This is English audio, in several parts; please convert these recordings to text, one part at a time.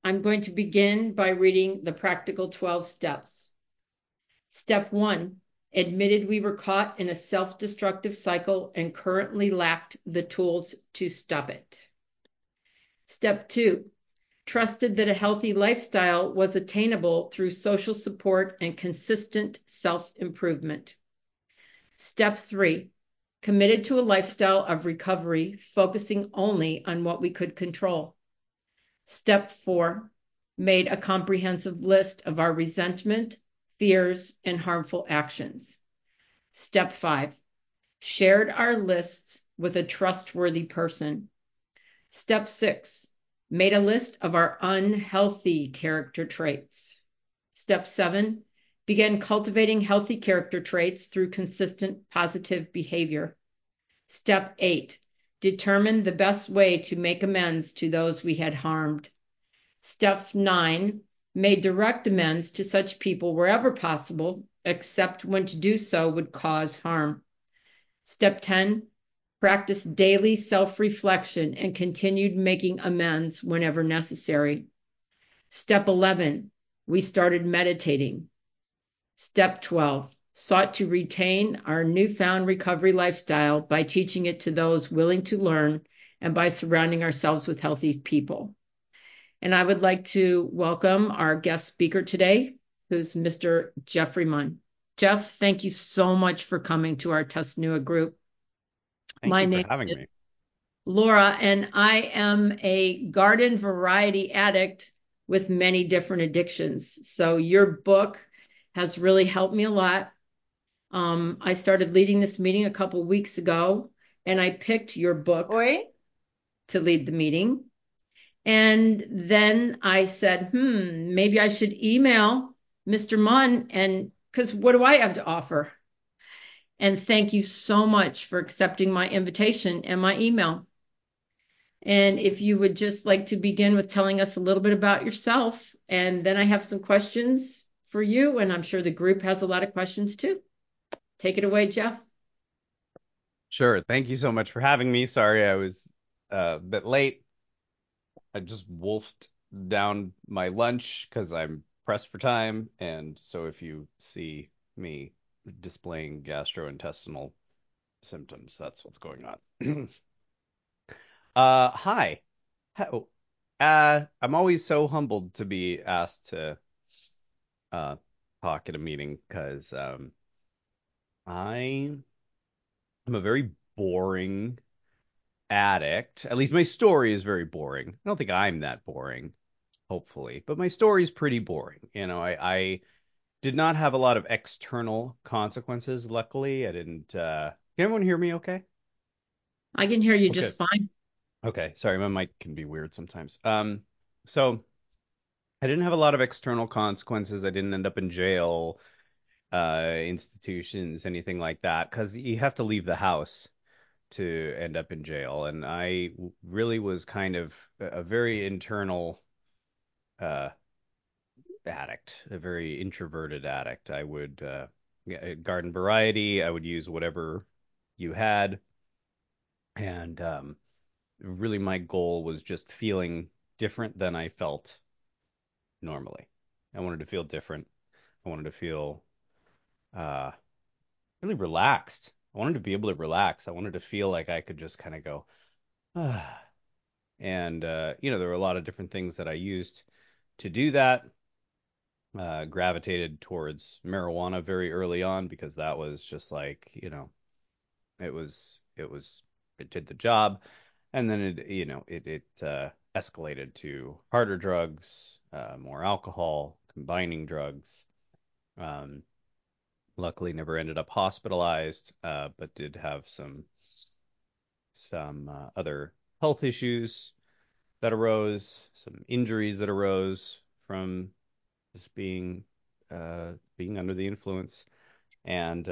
I'm going to begin by reading the practical 12 steps. Step 1, admitted we were caught in a self-destructive cycle and currently lacked the tools to stop it. Step 2, trusted that a healthy lifestyle was attainable through social support and consistent self-improvement. Step 3, committed to a lifestyle of recovery, focusing only on what we could control. Step 4, made a comprehensive list of our resentment, fears, and harmful actions. Step 5, shared our lists with a trustworthy person. Step 6, made a list of our unhealthy character traits. Step 7, began cultivating healthy character traits through consistent positive behavior. Step 8, determined the best way to make amends to those we had harmed. Step 9, made direct amends to such people wherever possible, except when to do so would cause harm. Step 10, practiced daily self-reflection and continued making amends whenever necessary. Step 11, we started meditating. Step 12, sought to retain our newfound recovery lifestyle by teaching it to those willing to learn and by surrounding ourselves with healthy people. And I would like to welcome our guest speaker today, who's Mr. Jeffrey Munn. Jeff, thank you so much for coming to our TESNUA group. Thank My you for name having is me. Laura, and I am a garden variety addict with many different addictions. So your book has really helped me a lot. I started leading this meeting a couple weeks ago, and I picked your book Oi? to lead the meeting. And then I said, maybe I should email Mr. Munn, and because what do I have to offer? And thank you so much for accepting my invitation and my email. And if you would just like to begin with telling us a little bit about yourself, and then I have some questions for you, and I'm sure the group has a lot of questions too. Take it away, Jeff. Sure. Thank you so much for having me. Sorry I was a bit late. I just wolfed down my lunch because I'm pressed for time. And so if you see me displaying gastrointestinal symptoms, that's what's going on. Hi. How, I'm always so humbled to be asked to uh, talk at a meeting because I am a very boring addict. At least my story is very boring. I don't think I'm that boring, hopefully, but my story is pretty boring. I did not have a lot of external consequences, luckily. I didn't can everyone hear me okay? I can hear you Okay. just fine. Okay. Sorry, my mic can be weird sometimes. So I didn't have a lot of external consequences. I didn't end up in jail, institutions, anything like that, because you have to leave the house to end up in jail. And I really was kind of a very internal uh, addict, a very introverted addict. I would garden variety. I would use whatever you had, and really my goal was just feeling different than I felt normally. I wanted to feel different. I wanted to feel uh, really relaxed. I wanted to be able to relax. I wanted to feel like I could just kind of go, ah. And there were a lot of different things that I used to do that. Gravitated towards marijuana very early on because that was just like, it did the job. And then it escalated to harder drugs, more alcohol, combining drugs. Um, Luckily, never ended up hospitalized, but did have some other health issues that arose, some injuries that arose from just being under the influence. And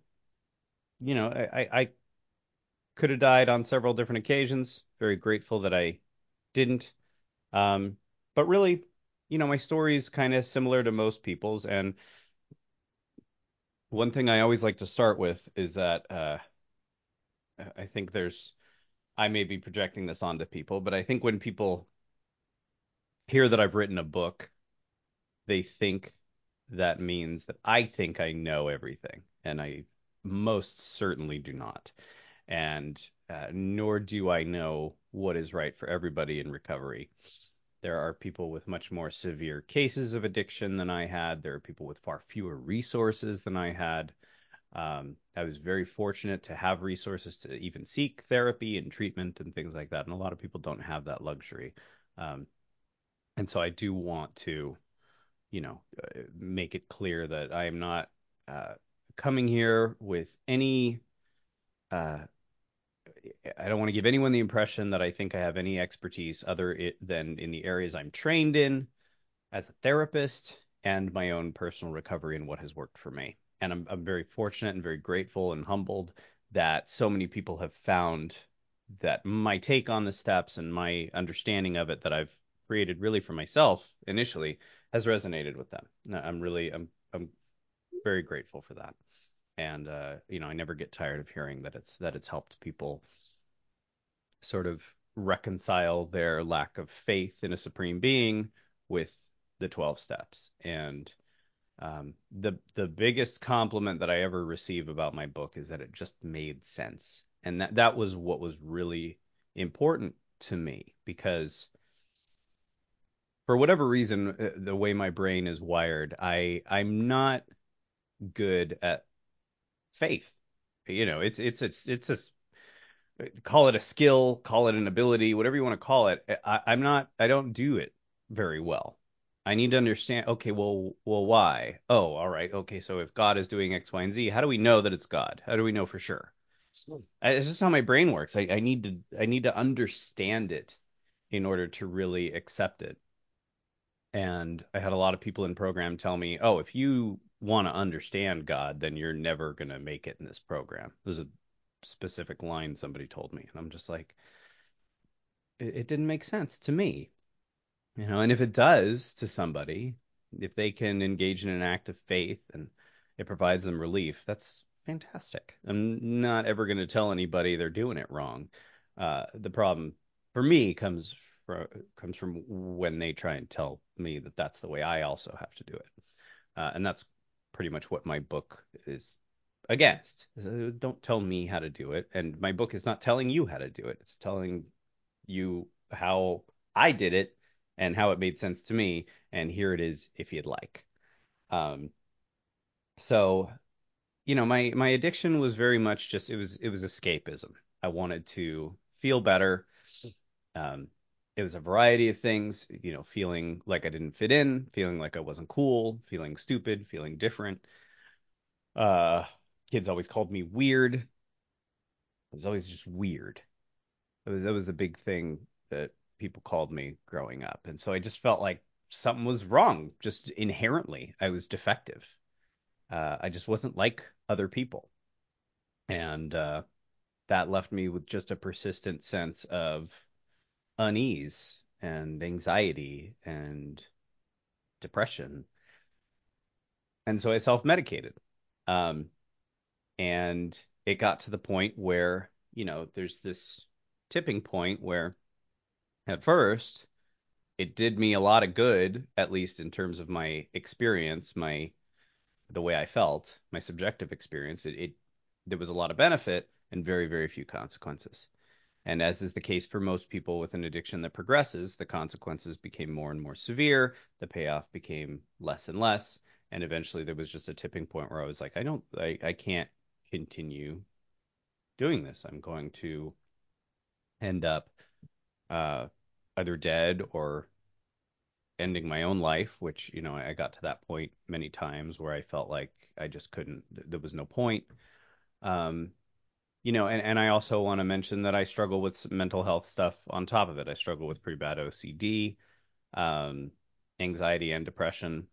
I could have died on several different occasions. Very grateful that I didn't. Um, but really, my story is kind of similar to most people's. And one thing I always like to start with is that I think I may be projecting this onto people, but I think when people hear that I've written a book, they think that means that I think I know everything, and I most certainly do not. And nor do I know what is right for everybody in recovery. There are people with much more severe cases of addiction than I had. There are people with far fewer resources than I had. I was very fortunate to have resources to even seek therapy and treatment and things like that. And a lot of people don't have that luxury. Um, and so I do want to, make it clear that I am not uh, coming here with any. Uh, I don't want to give anyone the impression that I think I have any expertise than in the areas I'm trained in as a therapist and my own personal recovery and what has worked for me. And I'm very fortunate and very grateful and humbled that so many people have found that my take on the steps and my understanding of it that I've created really for myself initially has resonated with them. I'm very grateful for that. And I never get tired of hearing that it's helped people sort of reconcile their lack of faith in a supreme being with the 12 steps. And the biggest compliment that I ever receive about my book is that it just made sense. And that was what was really important to me because for whatever reason, the way my brain is wired, I'm not good at faith. It's a call it a skill, call it an ability, whatever you want to call it. I don't do it very well. I need to understand, okay, well, why? Oh, all right. Okay, so if God is doing X, Y, and Z, how do we know that it's God? How do we know for sure? It's just how my brain works. I need to understand it in order to really accept it. And I had a lot of people in program tell me, oh, if you want to understand God, then you're never going to make it in this program. There's a specific line somebody told me. And I'm just like, it didn't make sense to me. And if it does to somebody, if they can engage in an act of faith and it provides them relief, that's fantastic. I'm not ever going to tell anybody they're doing it wrong. The problem for me comes from when they try and tell me that that's the way I also have to do it. And that's pretty much what my book is against. Don't tell me how to do it. And my book is not telling you how to do it. It's telling you how I did it and how it made sense to me. And here it is if you'd like. Um, so, my addiction was very much just it was escapism. I wanted to feel better. Um, it was a variety of things, feeling like I didn't fit in, feeling like I wasn't cool, feeling stupid, feeling different. Uh, Kids always called me weird. It was always just weird. That was the big thing that people called me growing up. And so I just felt like something was wrong, just inherently. I was defective. I just wasn't like other people. And that left me with just a persistent sense of unease and anxiety and depression. And so I self-medicated. Um, and it got to the point where, there's this tipping point where at first it did me a lot of good, at least in terms of my experience, the way I felt, my subjective experience. There was a lot of benefit and very, very few consequences. And as is the case for most people with an addiction that progresses, the consequences became more and more severe, the payoff became less and less, and eventually there was just a tipping point where I was like, I can't continue doing this. I'm going to end up uh, either dead or ending my own life, which, I got to that point many times where I felt like I just couldn't, there was no point. Um, and I also want to mention that I struggle with some mental health stuff on top of it. I struggle with pretty bad OCD, um, anxiety, and depression.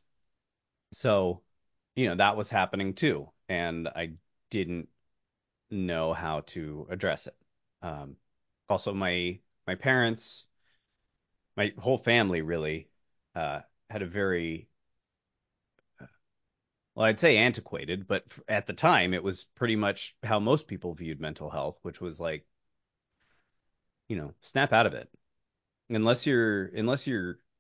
So, that was happening too. And I didn't know how to address it. Um, Also, my parents, my whole family really had a very well, I'd say antiquated, but at the time it was pretty much how most people viewed mental health, which was like, snap out of it. Unless you're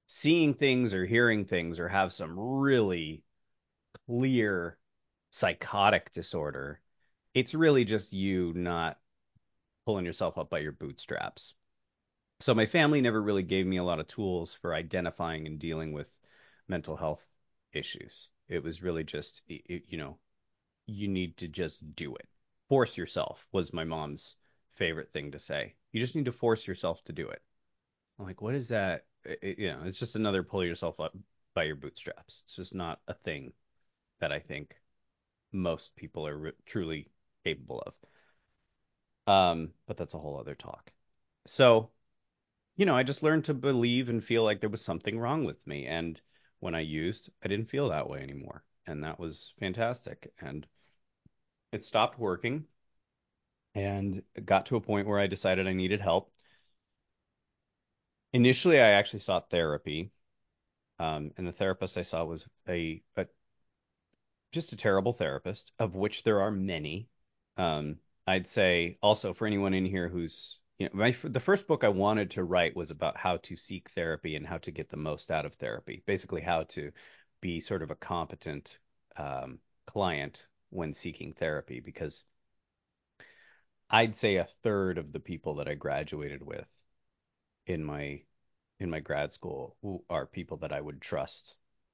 seeing things or hearing things or have some really clear psychotic disorder, it's really just you not pulling yourself up by your bootstraps. So my family never really gave me a lot of tools for identifying and dealing with mental health issues. It was really just, you need to just do it. Force yourself was my mom's favorite thing to say. You just need to force yourself to do it. I'm like, what is that? It's just another pull yourself up by your bootstraps. It's just not a thing that I think most people are truly capable of. But that's a whole other talk. So, I just learned to believe and feel like there was something wrong with me. And when I used, I didn't feel that way anymore. And that was fantastic. And it stopped working and it got to a point where I decided I needed help. Initially, I actually sought therapy. And the therapist I saw was just a terrible therapist, of which there are many. I'd say also for anyone in here who's, the first book I wanted to write was about how to seek therapy and how to get the most out of therapy. Basically, how to be sort of a competent client when seeking therapy, because I'd say a third of the people that I graduated with in my grad school are people that I would trust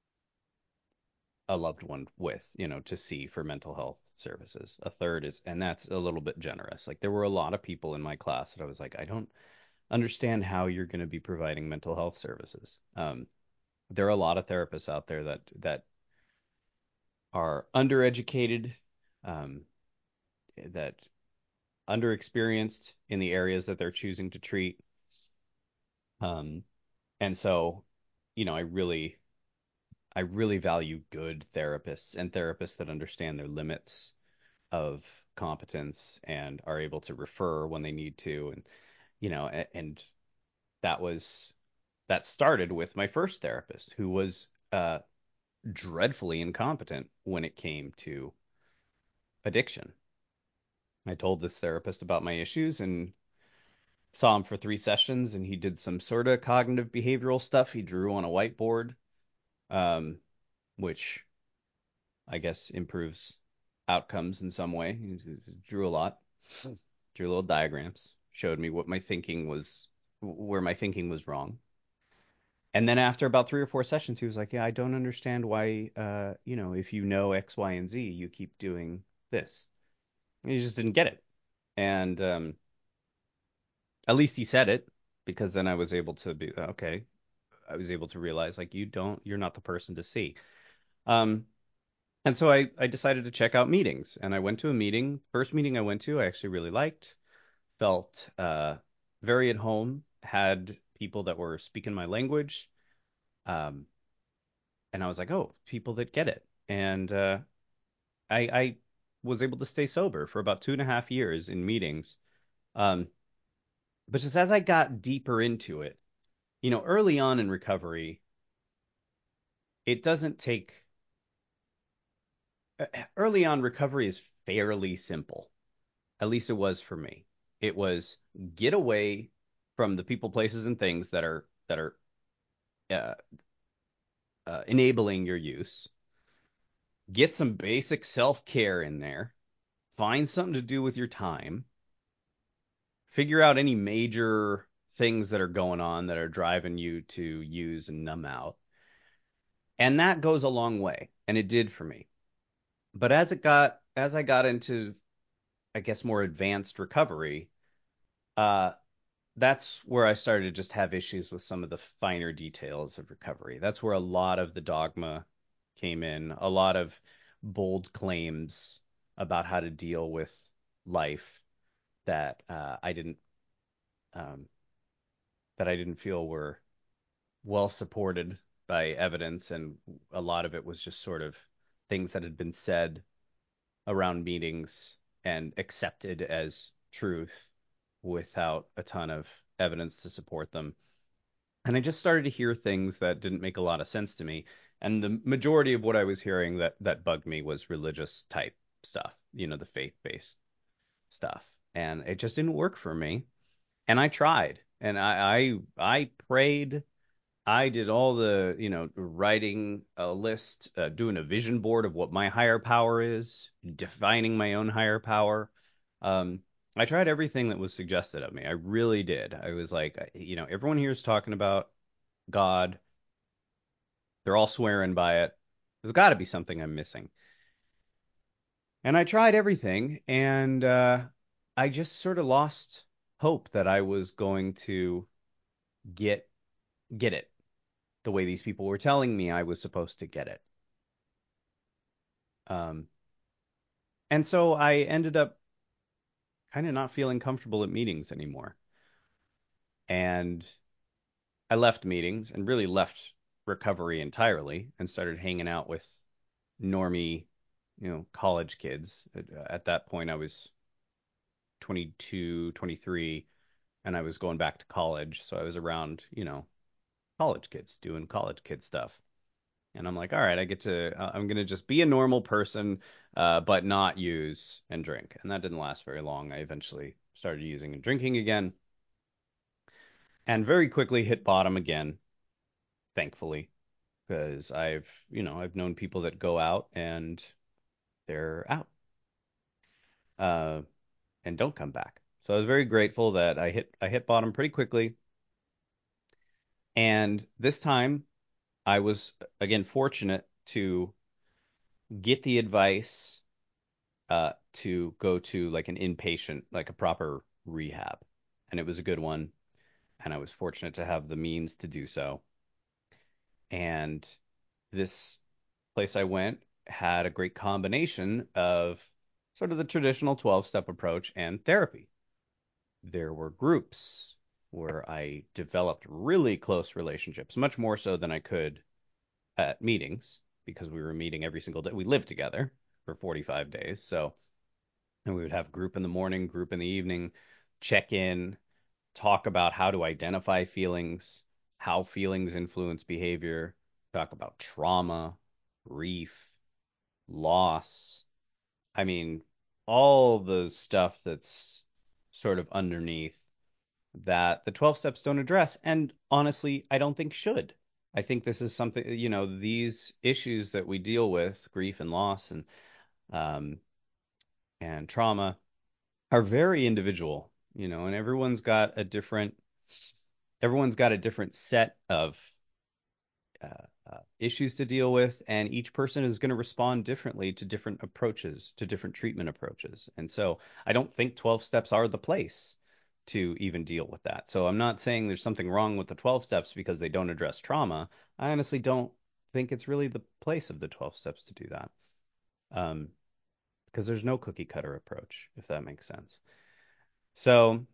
a loved one with, to see for mental health services. A third is, and that's a little bit generous. Like there were a lot of people in my class that I was like, I don't understand how you're going to be providing mental health services. There are a lot of therapists out there that are undereducated, um, that underexperienced in the areas that they're choosing to treat. Um, and so, I really value good therapists and therapists that understand their limits of competence and are able to refer when they need to. And, and that was, that started with my first therapist who was dreadfully incompetent when it came to addiction. I told this therapist about my issues and saw him for 3 sessions, and he did some sort of cognitive behavioral stuff. He drew on a whiteboard, um, which I guess improves outcomes in some way. He drew a lot, drew little diagrams, showed me what my thinking was, where my thinking was wrong. And then after about 3 or 4 sessions, he was like, "Yeah, I don't understand why, if you know X, Y, and Z, you keep doing this." And he just didn't get it. And at least he said it, because then I was able to be okay. I was able to realize like you're not the person to see. Um, and so I decided to check out meetings, and I went to a meeting. First meeting I went to, I actually really liked. Felt very at home. Had people that were speaking my language. Um, and I was like, oh, people that get it. And I was able to stay sober for about 2.5 years in meetings. Um, but just as I got deeper into it, early on in recovery, it doesn't take early on recovery is fairly simple. At least it was for me. It was get away from the people, places, and things that are uh, enabling your use. Get some basic self-care in there. Find something to do with your time. Figure out any major things that are going on that are driving you to use and numb out. And that goes a long way, and it did for me. But as I got into, I guess, more advanced recovery, uh, that's where I started to just have issues with some of the finer details of recovery. That's where a lot of the dogma came in, a lot of bold claims about how to deal with life that um, I didn't feel were well supported by evidence, and a lot of it was just sort of things that had been said around meetings and accepted as truth without a ton of evidence to support them. And I just started to hear things that didn't make a lot of sense to me. And the majority of what I was hearing that bugged me was religious type stuff, the faith-based stuff. And it just didn't work for me. And I tried. And I prayed I did all the, writing a list, doing a vision board of what my higher power is, defining my own higher power. Um, I tried everything that was suggested of me. I really did. I was like, everyone here is talking about God. They're all swearing by it. There's got to be something I'm missing. And I tried everything, and I just sort of lost hope that I was going to get get it the way these people were telling me I was supposed to get it. Um, and so I ended up kind of not feeling comfortable at meetings anymore. And I left meetings and really left recovery entirely and started hanging out with normie, college kids. At that point, I was 22, 23, and I was going back to college. So I was around, college kids doing college kid stuff. And I'm like, all right, I'm going to just be a normal person, but not use and drink. And that didn't last very long. I eventually started using and drinking again and very quickly hit bottom again, thankfully, because I've known people that go out and they're out, uh, and don't come back. So I was very grateful that I hit bottom pretty quickly. And this time I was again fortunate to get the advice to go to like an inpatient, like a proper rehab. And it was a good one. And I was fortunate to have the means to do so. And this place I went had a great combination of sort of the traditional 12-step approach and therapy. There were groups where I developed really close relationships, much more so than I could at meetings because we were meeting every single day. We lived together for 45 days. So, and we would have group in the morning, group in the evening, check in, talk about how to identify feelings, how feelings influence behavior, talk about trauma, grief, loss. I mean, all the stuff that's sort of underneath that the 12 steps don't address. And honestly, I don't think should. I think this is something, these issues that we deal with, grief and loss um, and trauma, are very individual, and everyone's got a different set of issues to deal with, and each person is going to respond differently to different approaches, to different treatment approaches. And so I don't think 12 steps are the place to even deal with that. So I'm not saying there's something wrong with the 12 steps because they don't address trauma. I honestly don't think it's really the place of the 12 steps to do that. Um, because there's no cookie cutter approach, if that makes sense. So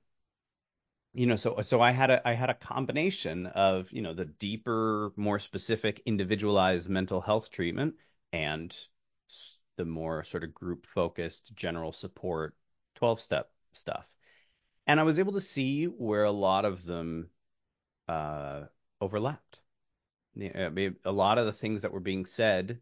so I had a combination of, the deeper, more specific, individualized mental health treatment and the more sort of group focused general support 12-step stuff. And I was able to see where a lot of them uh, overlapped. Yeah, I mean, a lot of the things that were being said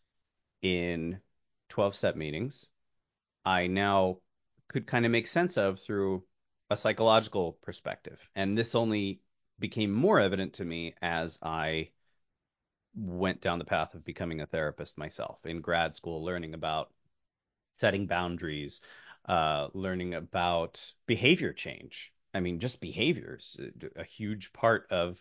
in 12-step meetings I now could kind of make sense of through a psychological perspective. And this only became more evident to me as I went down the path of becoming a therapist myself in grad school, learning about setting boundaries, learning about behavior change. I mean, just behaviors, a huge part of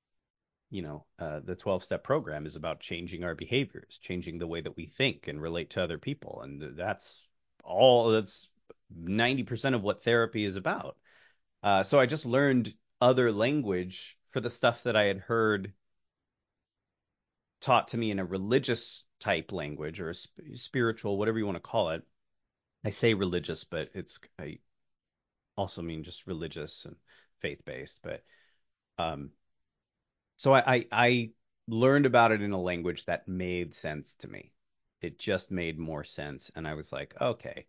the 12-step program is about changing our behaviors, changing the way that we think and relate to other people. And that's 90% of what therapy is about. So I just learned other language for the stuff that I had heard taught to me in a religious type language or a spiritual, whatever you want to call it. I say religious, but I also mean just religious and faith-based. But um, So I learned about it in a language that made sense to me. It just made more sense. And I was like, okay,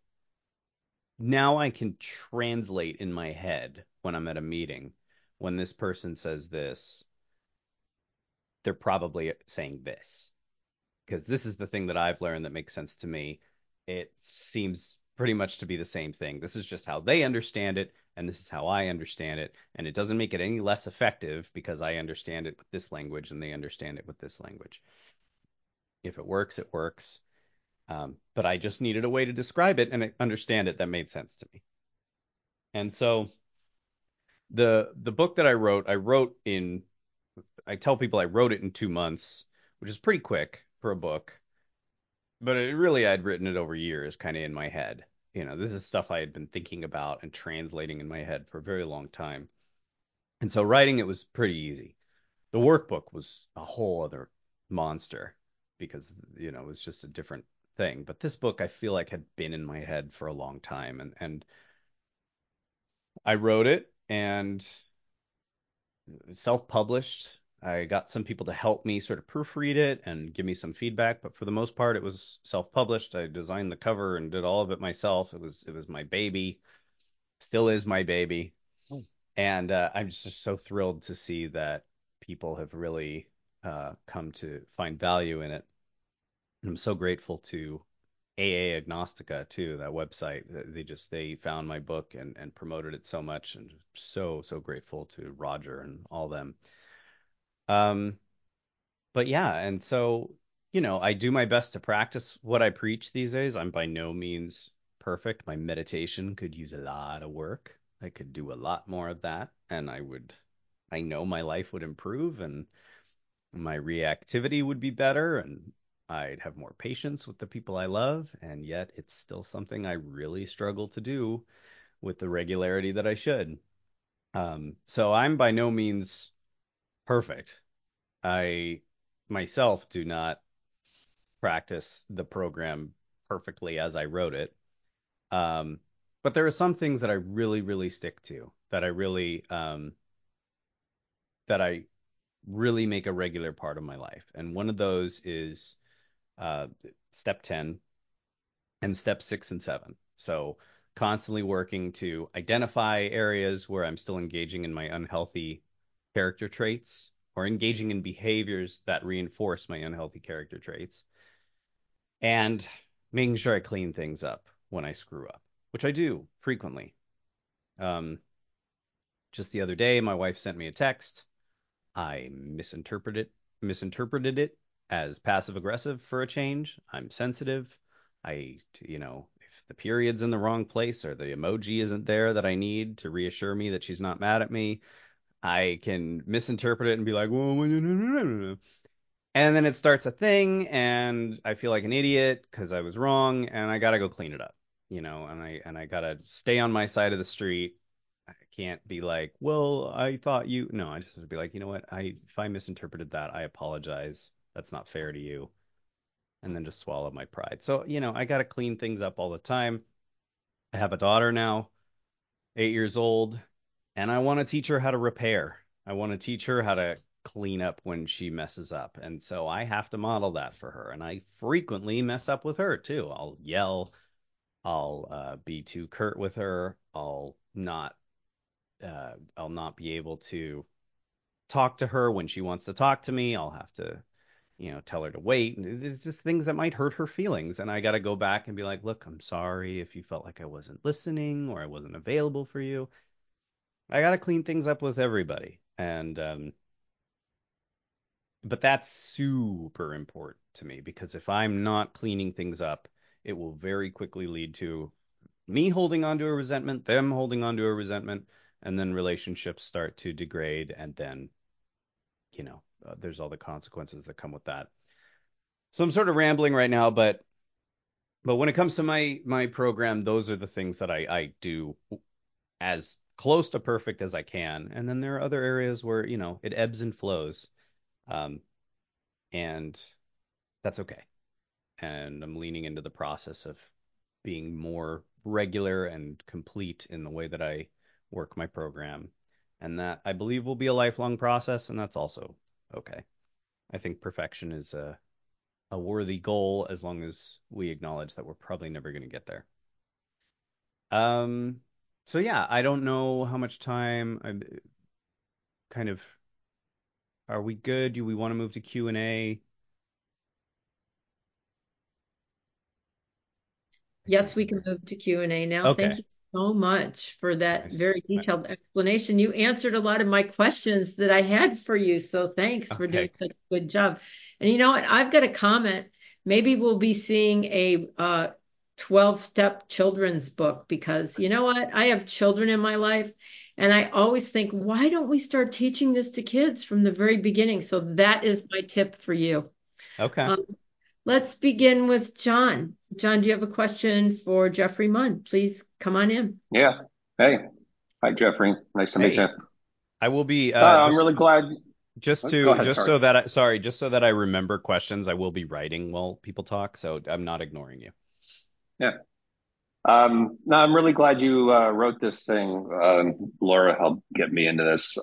now I can translate in my head when I'm at a meeting. When this person says this, they're probably saying this because this is the thing that I've learned that makes sense to me. It seems pretty much to be the same thing. This is just how they understand it, and this is how I understand it. And it doesn't make it any less effective because I understand it with this language and they understand it with this language. If it works, it works. But I just needed a way to describe it and understand it that made sense to me. And so the book that I wrote in I tell people I wrote it in 2 months, which is pretty quick for a book. But I'd written it over years, kind of in my head. This is stuff I had been thinking about and translating in my head for a very long time. And so writing it was pretty easy. The workbook was a whole other monster because, it was just a different thing. But this book I feel like had been in my head for a long time. And I wrote it and self-published. I got some people to help me sort of proofread it and give me some feedback, but for the most part, it was self-published. I designed the cover and did all of it myself. It was my baby, still is my baby, and I'm just so thrilled to see that people have really come to find value in it. I'm so grateful to AA Agnostica too, that website. They found my book and promoted it so much, and so grateful to Roger and all them. Um, but yeah, and so, I do my best to practice what I preach these days. I'm by no means perfect. My meditation could use a lot of work. I could do a lot more of that, and I know my life would improve and my reactivity would be better, and I'd have more patience with the people I love, and yet it's still something I really struggle to do with the regularity that I should. So I'm by no means perfect. I myself do not practice the program perfectly as I wrote it. Um, but there are some things that I really stick to, that I really make a regular part of my life. And one of those is uh, step 10 and step 6 and 7. So constantly working to identify areas where I'm still engaging in my unhealthy character traits or engaging in behaviors that reinforce my unhealthy character traits and making sure I clean things up when I screw up, which I do frequently. Um, just the other day, my wife sent me a text. I misinterpreted it as passive aggressive for a change. I'm sensitive. If the period's in the wrong place or the emoji isn't there that I need to reassure me that she's not mad at me, I can misinterpret it and be like, whoa, no, no, no, no, no. And then it starts a thing, and I feel like an idiot because I was wrong, and I gotta go clean it up, and I gotta stay on my side of the street. I can't be like, well, I thought you. No, I just have to be like, you know what? If I misinterpreted that, I apologize. That's not fair to you, and then just swallow my pride. So, I gotta clean things up all the time. I have a daughter now, 8 years old, and I want to teach her how to repair. I want to teach her how to clean up when she messes up. And so I have to model that for her. And I frequently mess up with her too. I'll yell, I'll be too curt with her, I'll not be able to talk to her when she wants to talk to me. I'll have to, tell her to wait. And there's just things that might hurt her feelings. And I got to go back and be like, look, I'm sorry if you felt like I wasn't listening or I wasn't available for you. I got to clean things up with everybody. But that's super important to me because if I'm not cleaning things up, it will very quickly lead to me holding on to a resentment, them holding on to a resentment, and then relationships start to degrade. And then, there's all the consequences that come with that. So I'm sort of rambling right now, but when it comes to my program, those are the things that I do as close to perfect as I can. And then there are other areas where, it ebbs and flows. Um, and that's okay. And I'm leaning into the process of being more regular and complete in the way that I work my program. And that I believe will be a lifelong process, and that's also okay. I think perfection is a worthy goal as long as we acknowledge that we're probably never going to get there. Um, so yeah, I don't know how much time I'm kind of are we good? Do we want to move to Q&A? Yes, we can move to Q&A now. Okay. Thank you so much for that Nice. very detailed explanation. You answered a lot of my questions that I had for you, so thanks for doing Okay. such a good job. And you know what? I've got a comment. Maybe we'll be seeing a 12-step children's book because you know what? I have children in my life, and I always think, why don't we start teaching this to kids from the very beginning? So that is my tip for you. Okay. Um, Let's begin with John. John, do you have a question for Jeffrey Munn? Please come on in. Yeah. Hey. Hi, Jeffrey. Nice to meet you. Hey, I will be I'm really glad. Go ahead. just Sorry. so that just so that I remember questions, I will be writing while people talk, so I'm not ignoring you. Yeah. No, I'm really glad you wrote this thing. Laura helped get me into this.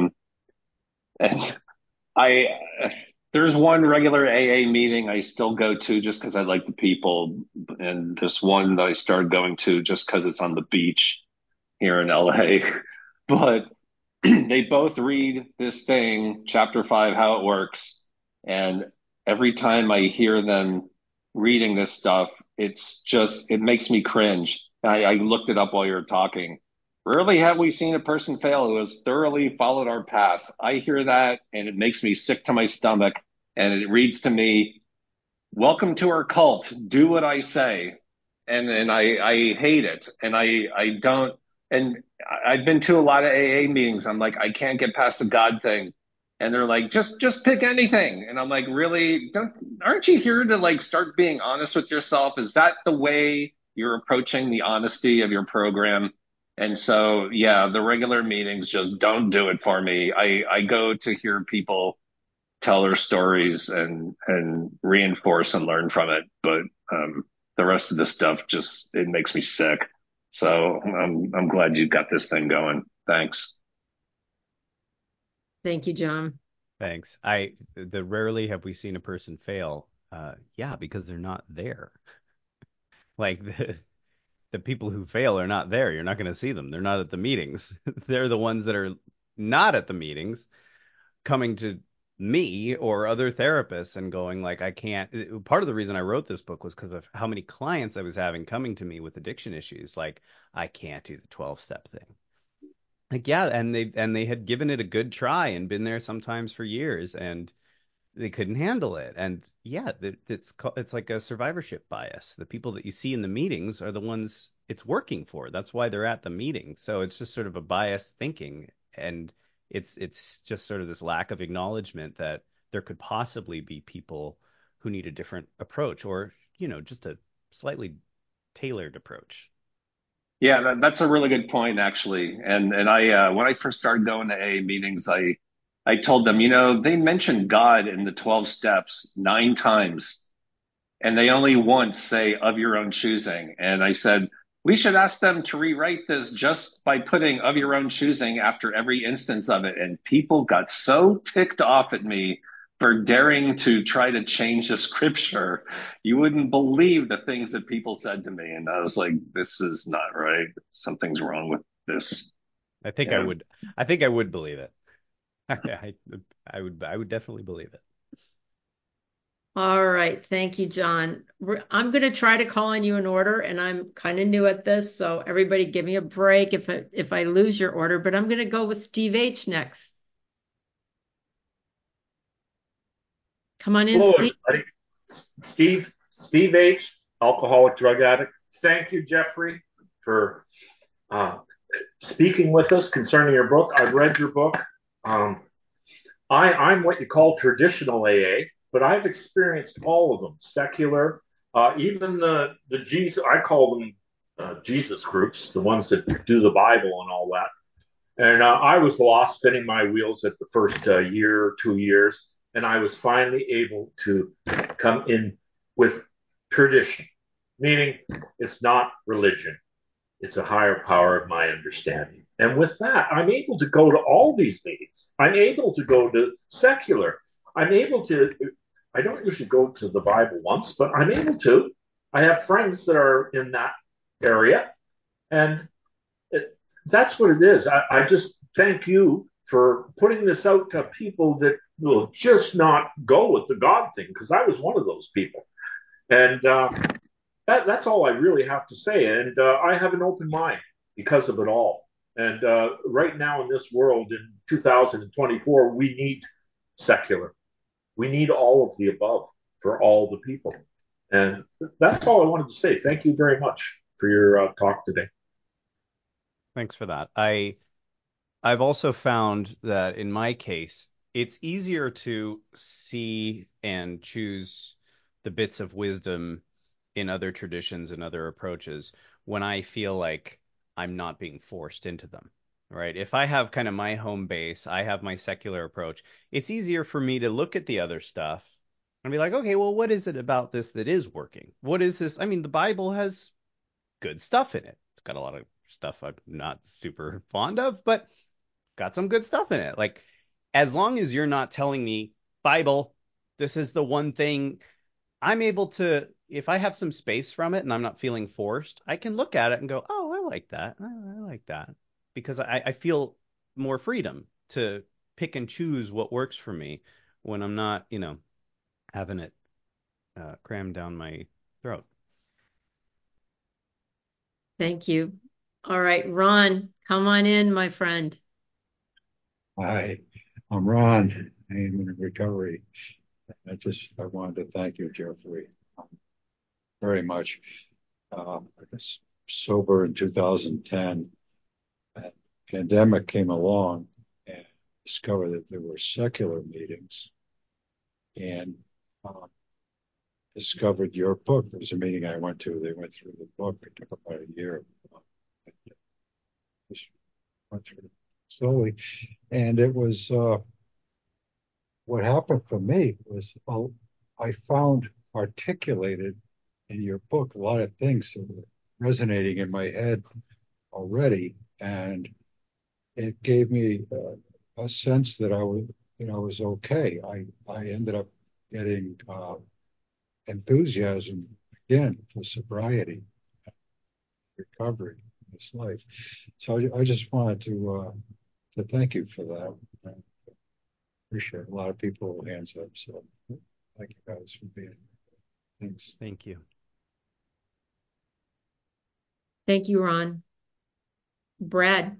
And I, there's one regular AA meeting I still go to just because I like the people, and this one that I started going to just because it's on the beach here in LA. But they both read this thing, chapter five, how it works. And every time I hear them reading this stuff, it makes me cringe. I looked it up while you were talking. Rarely have we seen a person fail who has thoroughly followed our path. I hear that and it makes me sick to my stomach. And it reads to me, welcome to our cult. Do what I say. And I hate it. And I don't, and I've been to a lot of AA meetings. I'm like, I can't get past the God thing. And they're like, just pick anything. And I'm like, really? Aren't you here to like start being honest with yourself? Is that the way you're approaching the honesty of your program? And so, yeah, the regular meetings just don't do it for me. I go to hear people tell their stories and reinforce and learn from it. But the rest of the stuff just it makes me sick. So I'm glad you got this thing going. Thanks. Thank you, John. Thanks. The rarely have we seen a person fail. Yeah, because they're not there. Like the people who fail are not there. You're not going to see them. They're not at the meetings. They're the ones that are not at the meetings coming to me or other therapists and going like, I can't. Part of the reason I wrote this book was because of how many clients I was having coming to me with addiction issues. Like, I can't do the 12-step thing. Like, yeah, and they had given it a good try and been there sometimes for years, and they couldn't handle it. And yeah, it's like a survivorship bias. The people that you see in the meetings are the ones it's working for. That's why they're at the meeting. So it's just sort of a biased thinking, and it's just sort of this lack of acknowledgement that there could possibly be people who need a different approach, or just a slightly tailored approach. Yeah, that's a really good point, actually. And I when I first started going to AA meetings, I told them, they mentioned God in the 12 steps 9 times. And they only once say of your own choosing. And I said, we should ask them to rewrite this just by putting of your own choosing after every instance of it. And people got so ticked off at me for daring to try to change the scripture. You wouldn't believe the things that people said to me. And I was like, this is not right. Something's wrong with this. I think I Yeah. would I think I would believe it. I, I would definitely believe it. All right. Thank you, John. I'm going to try to call on you in order, and I'm kind of new at this, so everybody give me a break if I lose your order, but I'm going to go with Steve H next. Come on in, Hello, Steve. everybody. Steve H., alcoholic drug addict. Thank you, Jeffrey, for uh, speaking with us concerning your book. I've read your book. Um, I'm what you call traditional AA, but I've experienced all of them, secular, even the Jesus. I call them Jesus groups, the ones that do the Bible and all that. And I was lost spinning my wheels at the first year, 2 years, and I was finally able to come in with tradition, meaning it's not religion, it's a higher power of my understanding. And with that, I'm able to go to all these meetings. I'm able to go to secular. I'm able to, I don't usually go to the Bible once, but I'm able to. I have friends that are in that area, and it, that's what it is. I just thank you for putting this out to people that will just not go with the God thing, because I was one of those people. And that's all I really have to say. And I have an open mind because of it all. And right now in this world in 2024, we need secular. We need all of the above for all the people. And that's all I wanted to say. Thank you very much for your talk today. Thanks for that. I've also found that in my case, it's easier to see and choose the bits of wisdom in other traditions and other approaches when I feel like I'm not being forced into them, right? If I have kind of my home base, I have my secular approach, it's easier for me to look at the other stuff and be like, okay, well, what is it about this that is working? What is this? I mean, the Bible has good stuff in it. It's got a lot of stuff I'm not super fond of, but got some good stuff in it. Like, as long as you're not telling me, Bible, this is the one thing, I'm able to, if I have some space from it and I'm not feeling forced, I can look at it and go, oh, I like that. I like that. Because I feel more freedom to pick and choose what works for me when I'm not, having it crammed down my throat. Thank you. All right, Ron, come on in, my friend. Hi, I'm Ron. I am in recovery. I wanted to thank you, Jeffrey, very much. I was sober in 2010, and pandemic came along, and discovered that there were secular meetings, and um, discovered your book. There was a meeting I went to. They went through the book. It took about a year. Just went through it slowly, and it was. What happened for me was I found articulated in your book a lot of things that were resonating in my head already, and it gave me a sense that I was okay. I ended up getting enthusiasm again for sobriety, recovery in this life. So I just wanted to thank you for that. I appreciate it. A lot of people hands up, so thank you guys for being here. Thanks. Thank you. Thank you, Ron. Brad,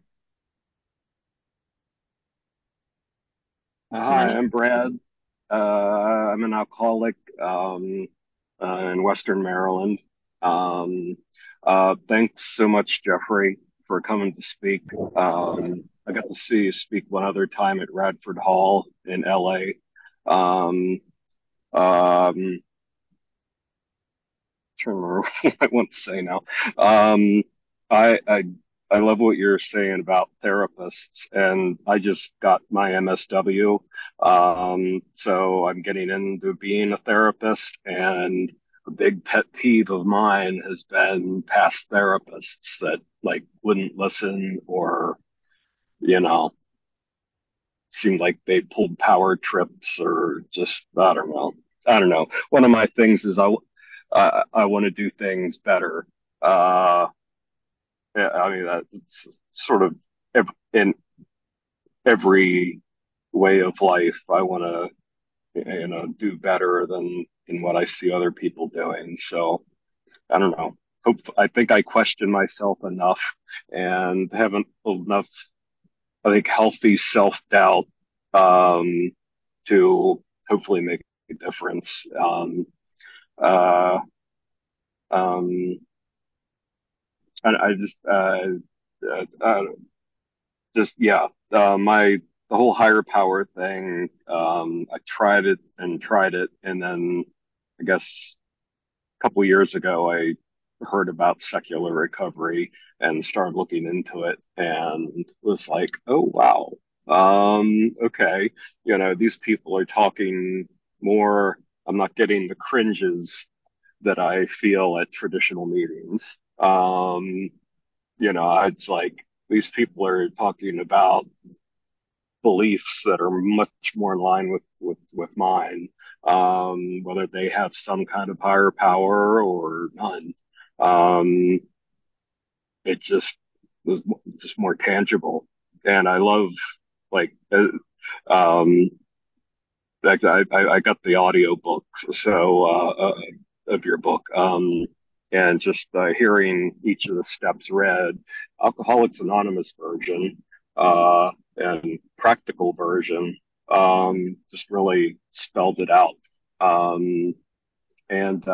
Hi, Johnny. I'm Brad. I'm an alcoholic in Western Maryland. Um, Thanks so much, Jeffrey, for coming to speak. I got to see you speak one other time at Radford Hall in LA. Um, um, Trying to remember what I want to say now. Um, I, I I love what you're saying about therapists, and I just got my MSW, so I'm getting into being a therapist. And a big pet peeve of mine has been past therapists that like wouldn't listen, or you know seemed like they pulled power trips, or just I don't know. One of my things is I want to do things better. Uh, yeah, I mean that's sort of in every way of life. I want to do better than what I see other people doing. So I don't know. I think I question myself enough and haven't enough, I think, healthy self-doubt um, to hopefully make a difference. Uh, um, I just yeah, my the whole higher power thing. I tried it and tried it, and then I guess a couple years ago I heard about secular recovery and started looking into it, and was like, oh wow, okay, these people are talking more. I'm not getting the cringes that I feel at traditional meetings. It's like these people are talking about beliefs that are much more in line with mine, whether they have some kind of higher power or none. Um, it just was just more tangible, and I love like um, I got the audio book, so of your book, and just hearing each of the steps read, Alcoholics Anonymous version and practical version, just really spelled it out. And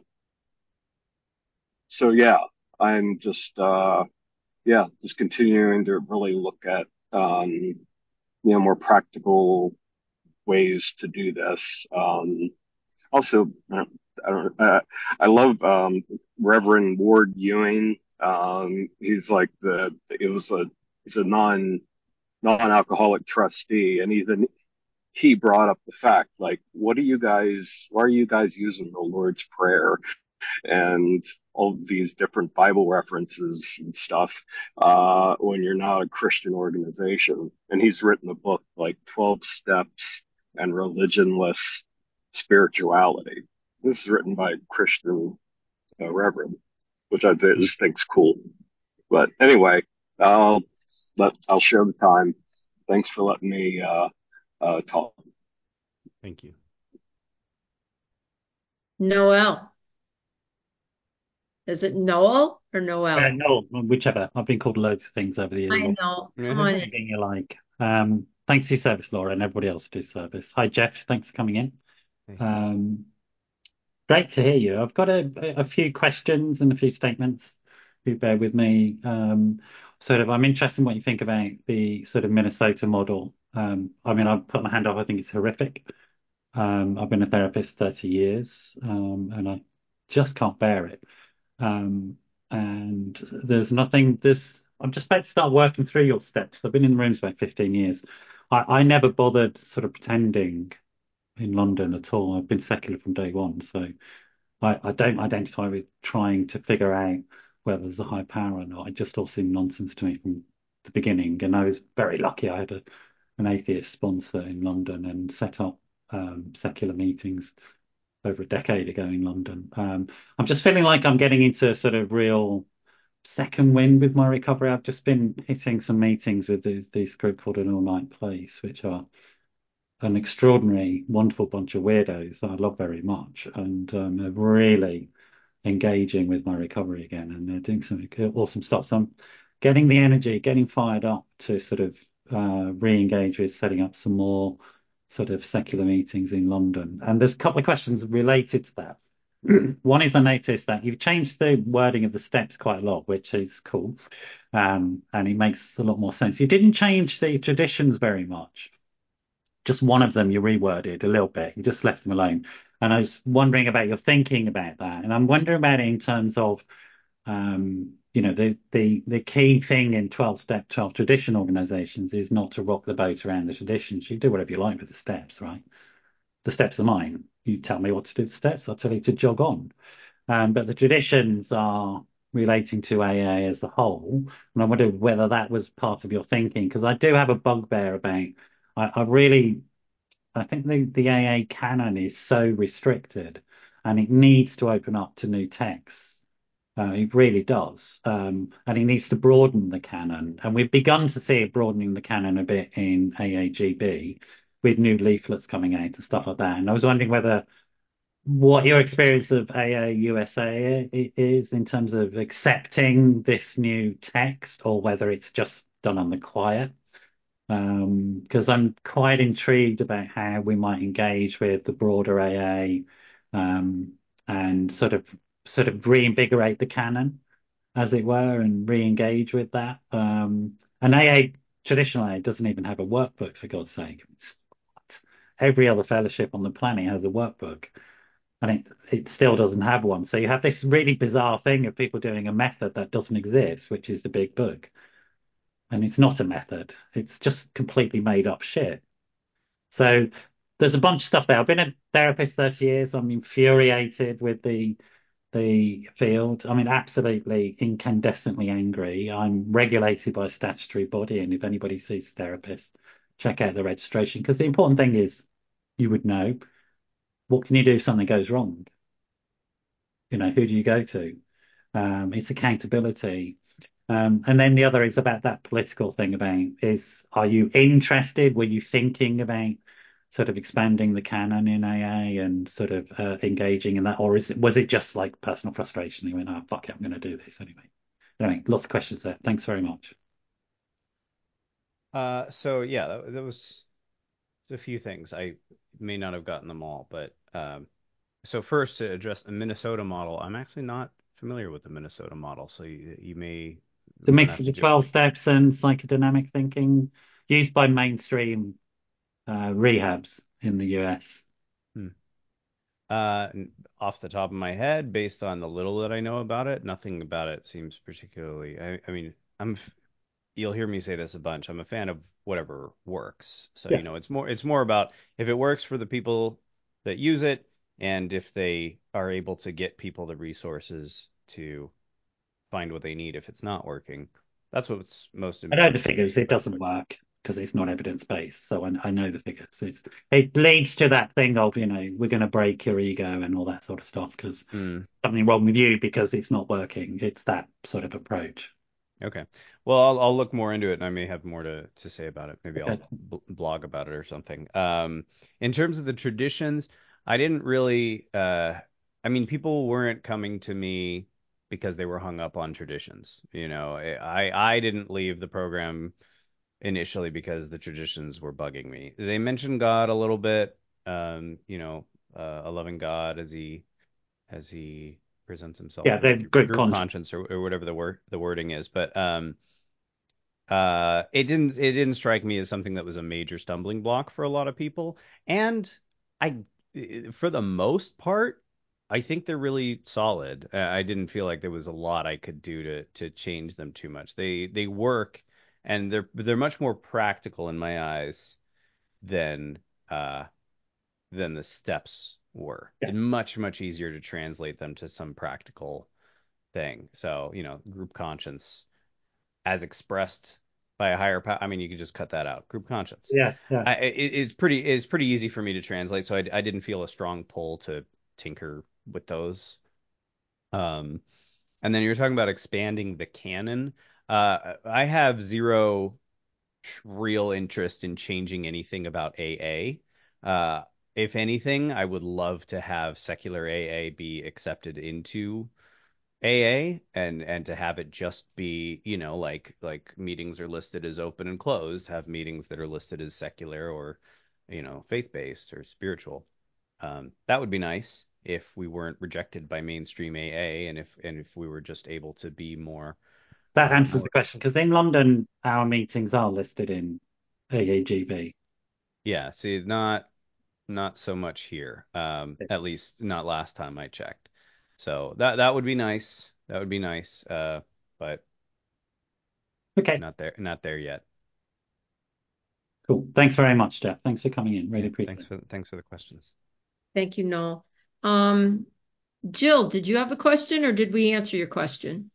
so, yeah, I'm just continuing to really look at, more practical ways to do this. Also, I don't, I love Reverend Ward Ewing. He's like he's a non-alcoholic trustee, and he brought up the fact, like, why are you guys using the Lord's Prayer and all these different Bible references and stuff when you're not a Christian organization? And he's written a book like 12 Steps and Religionless Spirituality. This is written by a Christian reverend, which just think's cool. But anyway, I'll I'll share the time. Thanks for letting me talk. Thank you. Noel. Is it Noel or Noel? No, whichever. I've been called loads of things over the years. I know. Come on in. Anything you like. Thanks for your service, Laura, and everybody else who does service. Hi, Jeff. Thanks for coming in. Great to hear you. I've got a few questions and a few statements. If you bear with me. I'm interested in what you think about the sort of Minnesota model. I mean, I've put my hand up. I think it's horrific. I've been a therapist 30 years, and I just can't bear it. And I'm just about to start working through your steps. I've been in the rooms about 15 years. I never bothered sort of pretending in London at all. I've been secular from day one. So I don't identify with trying to figure out whether there's a high power or not. It just all seemed nonsense to me from the beginning. And I was very lucky. I had an atheist sponsor in London and set up secular meetings over a decade ago in London. I'm just feeling like I'm getting into sort of real second wind with my recovery. I've just been hitting some meetings with this group called An All Night Place, which are an extraordinary, wonderful bunch of weirdos that I love very much, and they're really engaging with my recovery again, and they're doing some awesome stuff. So I'm getting the energy, getting fired up to sort of re-engage with setting up some more sort of secular meetings in London. And there's a couple of questions related to that. One is I noticed that you've changed the wording of the steps quite a lot, which is cool. And it makes a lot more sense. You didn't change the traditions very much. Just one of them you reworded a little bit. You just left them alone. And I was wondering about your thinking about that. And I'm wondering about it in terms of, the key thing in 12-step, 12 tradition organizations is not to rock the boat around the traditions. You do whatever you like with the steps, right? The steps are mine. You tell me what to do with the steps. I'll tell you to jog on. But the traditions are relating to AA as a whole. And I wonder whether that was part of your thinking, because I do have a bugbear about, I think the AA canon is so restricted and it needs to open up to new texts. It really does. And it needs to broaden the canon. And we've begun to see it broadening the canon a bit in AAGB with new leaflets coming out and stuff like that. And I was wondering what your experience of AA USA is in terms of accepting this new text, or whether it's just done on the quiet. Because I'm quite intrigued about how we might engage with the broader AA, and sort of reinvigorate the canon, as it were, and re-engage with that. And AA, traditional AA, doesn't even have a workbook, for God's sake. Every other fellowship on the planet has a workbook, and it still doesn't have one. So you have this really bizarre thing of people doing a method that doesn't exist, which is the big book. And it's not a method. It's just completely made up shit. So there's a bunch of stuff there. I've been a therapist 30 years. I'm infuriated with the field. I mean, absolutely incandescently angry. I'm regulated by a statutory body, and if anybody sees a therapist, check out the registration, because the important thing is you would know what can you do if something goes wrong. Who do you go to? It's accountability. And then the other is about that political thing about are you interested? Were you thinking about sort of expanding the canon in AA and sort of engaging in that, or was it just like personal frustration? You went, oh fuck it, I'm going to do this anyway. Anyway, lots of questions there. Thanks very much. So yeah, that was a few things. I may not have gotten them all, but so first to address the Minnesota model, I'm actually not familiar with the Minnesota model, so you may The we're gonna mix have of to the do 12 steps and psychodynamic thinking used by mainstream rehabs in the US. Hmm. Off the top of my head, based on the little that I know about it, nothing about it seems particularly. I mean, you'll hear me say this a bunch. I'm a fan of whatever works. So, Yeah. it's more about if it works for the people that use it and if they are able to get people the resources to find what they need if it's not working. That's what's most I know the important to figures. me. It doesn't work because it's not evidence-based. So I know the figures. It leads to that thing of, we're going to break your ego and all that sort of stuff because Mm, something wrong with you because it's not working. It's that sort of approach. okay. Well, I'll look more into it and I may have more to say about it. Maybe Okay. I'll blog about it or something. In terms of the traditions, I didn't really, I mean, people weren't coming to me because they were hung up on traditions. I didn't leave the program initially because the traditions were bugging me. They mentioned God a little bit, a loving God as he presents himself Yeah, in they're like good group conscience. conscience or whatever the wording is. But it didn't strike me as something that was a major stumbling block for a lot of people. And I, for the most part, I think they're really solid. I didn't feel like there was a lot I could do to change them too much. They work, and they're much more practical in my eyes than uh than the steps were. Yeah. It's much easier to translate them to some practical thing. So, group conscience as expressed by a higher power. I mean, you could just cut that out. Group conscience. Yeah. Yeah. It's pretty easy for me to translate, so I didn't feel a strong pull to tinker with those. Um, and then you're talking about expanding the canon. I have zero real interest in changing anything about AA. If anything, I would love to have secular AA be accepted into AA and to have it just be, like meetings are listed as open and closed, have meetings that are listed as secular or, faith-based or spiritual. That would be nice if we weren't rejected by mainstream AA and if we were just able to be more That answers the more question because in London, our meetings are listed in AAGB. yeah, see, not so much here. At least not last time I checked. So that would be nice. That would be nice. But Okay, not there yet. cool. Thanks very much, Jeff. Thanks for coming in. Really Yeah, appreciate thanks it. for the questions. Thank you, Noel. Um, Jill, did you have a question or did we answer your question?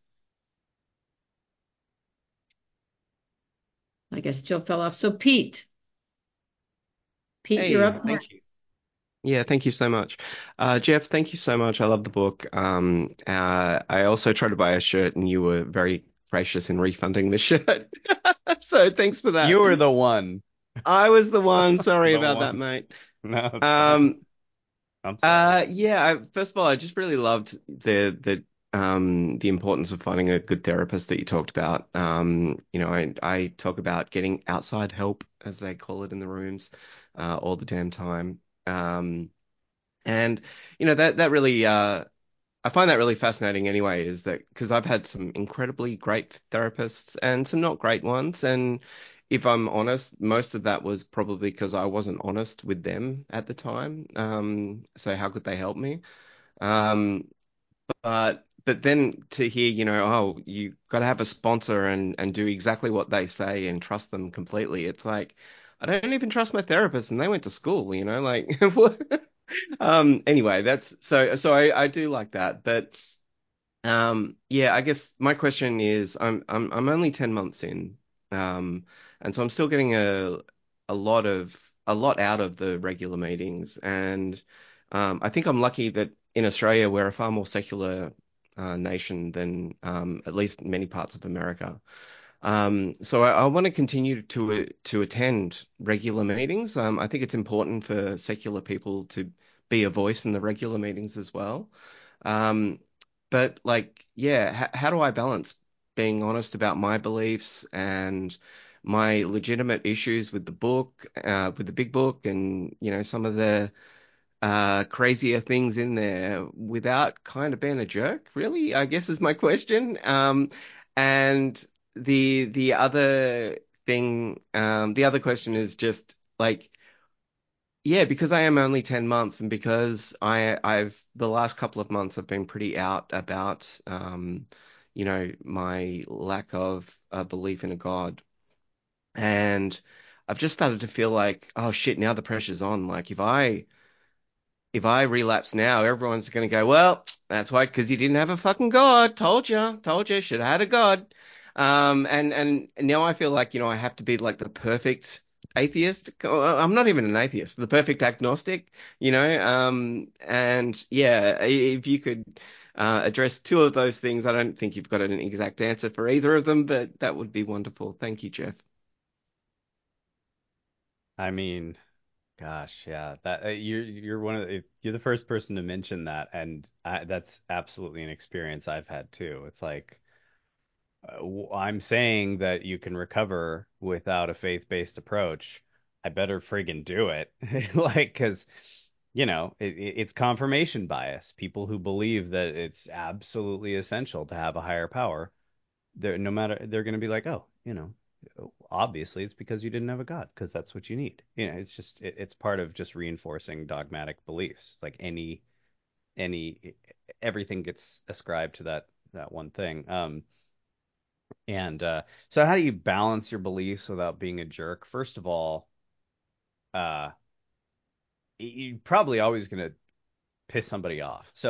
I guess Jill fell off. So Pete, you're Hey, up thank you. next. Yeah, thank you so much. Jeff, thank you so much. I love the book. I also tried to buy a shirt and you were very gracious in refunding the shirt. So thanks for You that. were the one. I was the one. Sorry The about that, one. mate. No, it's fine. Um, I'm sorry. yeah, first of all, I just really loved the importance of finding a good therapist that you talked about. I talk about getting outside help, as they call it in the rooms, all the damn time. And that really I find that really fascinating anyway, is that because I've had some incredibly great therapists and some not great ones. And if I'm honest, most of that was probably because I wasn't honest with them at the time. So how could they help me? Um, but then to hear, oh, you got to have a sponsor and do exactly what they say and trust them completely. It's like I don't even trust my therapist, and they went to school, like what? Anyway, that's so I do like that. But yeah, I guess my question is I'm only 10 months in. And so I'm still getting a lot out of the regular meetings. And I think I'm lucky that in Australia we're a far more secular nation than at least many parts of America. So I want to continue to attend regular meetings. I think it's important for secular people to be a voice in the regular meetings as well. But like, yeah, how do I balance being honest about my beliefs and my legitimate issues with the book, with the big book, and some of the crazier things in there without kind of being a jerk, really, I guess is my question. And the other thing, the other question is just like, yeah, because I am only 10 months and because I've the last couple of months I've been pretty out about my lack of belief in a God. And I've just started to feel like, oh shit, now the pressure's on. Like if I relapse now, everyone's going to go, well, that's why, because you didn't have a fucking God. Told you, should have had a God. And now I feel like, I have to be like the perfect atheist. I'm not even an atheist, the perfect agnostic, and yeah, if you could address two of those things, I don't think you've got an exact answer for either of them, but that would be wonderful. Thank you, Jeff. I mean, gosh, yeah, that you're you're the first person to mention that, and that's absolutely an experience I've had too. It's like I'm saying that you can recover without a faith-based approach. I better friggin' do it, like, because it's confirmation bias. People who believe that it's absolutely essential to have a higher power, they're going to be like, oh, obviously it's because you didn't have a God, because that's what you need. It's just it's part of just reinforcing dogmatic beliefs. It's like any everything gets ascribed to that one thing. And so how do you balance your beliefs without being a jerk? First of all, uh, you're probably always going to piss somebody off. So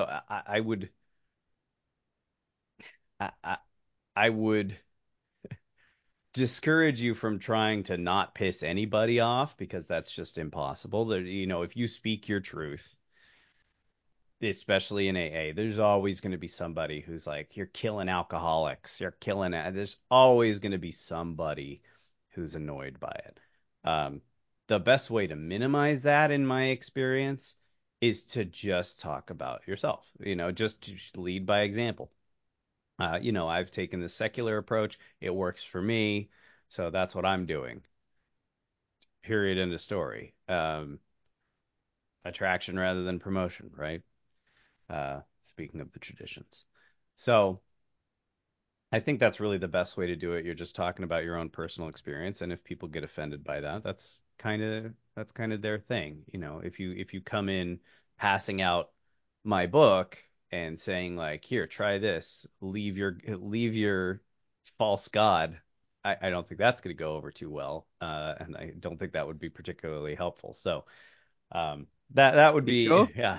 I, I, I would discourage you from trying to not piss anybody off because that's just impossible. If you speak your truth, especially in AA, there's always going to be somebody who's like, you're killing alcoholics, you're killing it. There's always going to be somebody who's annoyed by it. The best way to minimize that, in my experience, is to just talk about yourself, just to lead by example. I've taken the secular approach. It works for me. So that's what I'm doing. Period. End of story. Attraction rather than promotion, right? Speaking of the traditions. So I think that's really the best way to do it. You're just talking about your own personal experience, and if people get offended by that, that's kind of their thing. If you come in passing out my book and saying like, here, try this, leave your false god, I don't think that's going to go over too well, and I don't think that would be particularly helpful. So that would You be sure? yeah.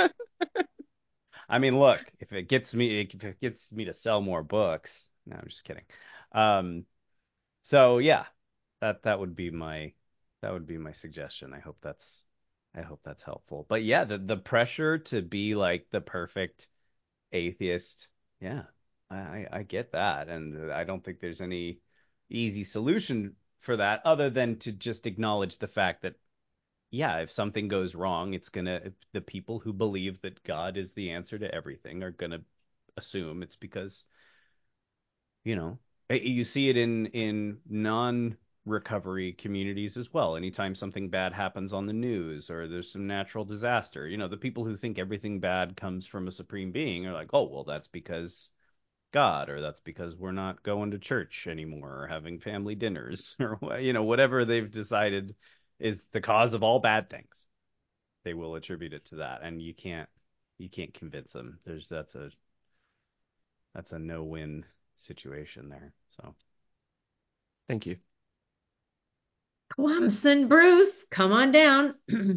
I mean, look, if it gets me to sell more books, no, I'm just kidding. Um, so yeah, that would be my suggestion. I hope that's helpful. But yeah, the pressure to be like the perfect atheist, yeah, I get that, and I don't think there's any easy solution for that other than to just acknowledge the fact that yeah, if something goes wrong, the people who believe that God is the answer to everything are gonna assume it's because, you know, you see it in non-recovery communities as well. Anytime something bad happens on the news or there's some natural disaster, the people who think everything bad comes from a supreme being are like, oh, well, that's because God, or that's because we're not going to church anymore or having family dinners or whatever they've decided is the cause of all bad things. They will attribute it to that, and you can't convince them. That's a no-win situation there. So Thank you. Clemson Bruce, come on down.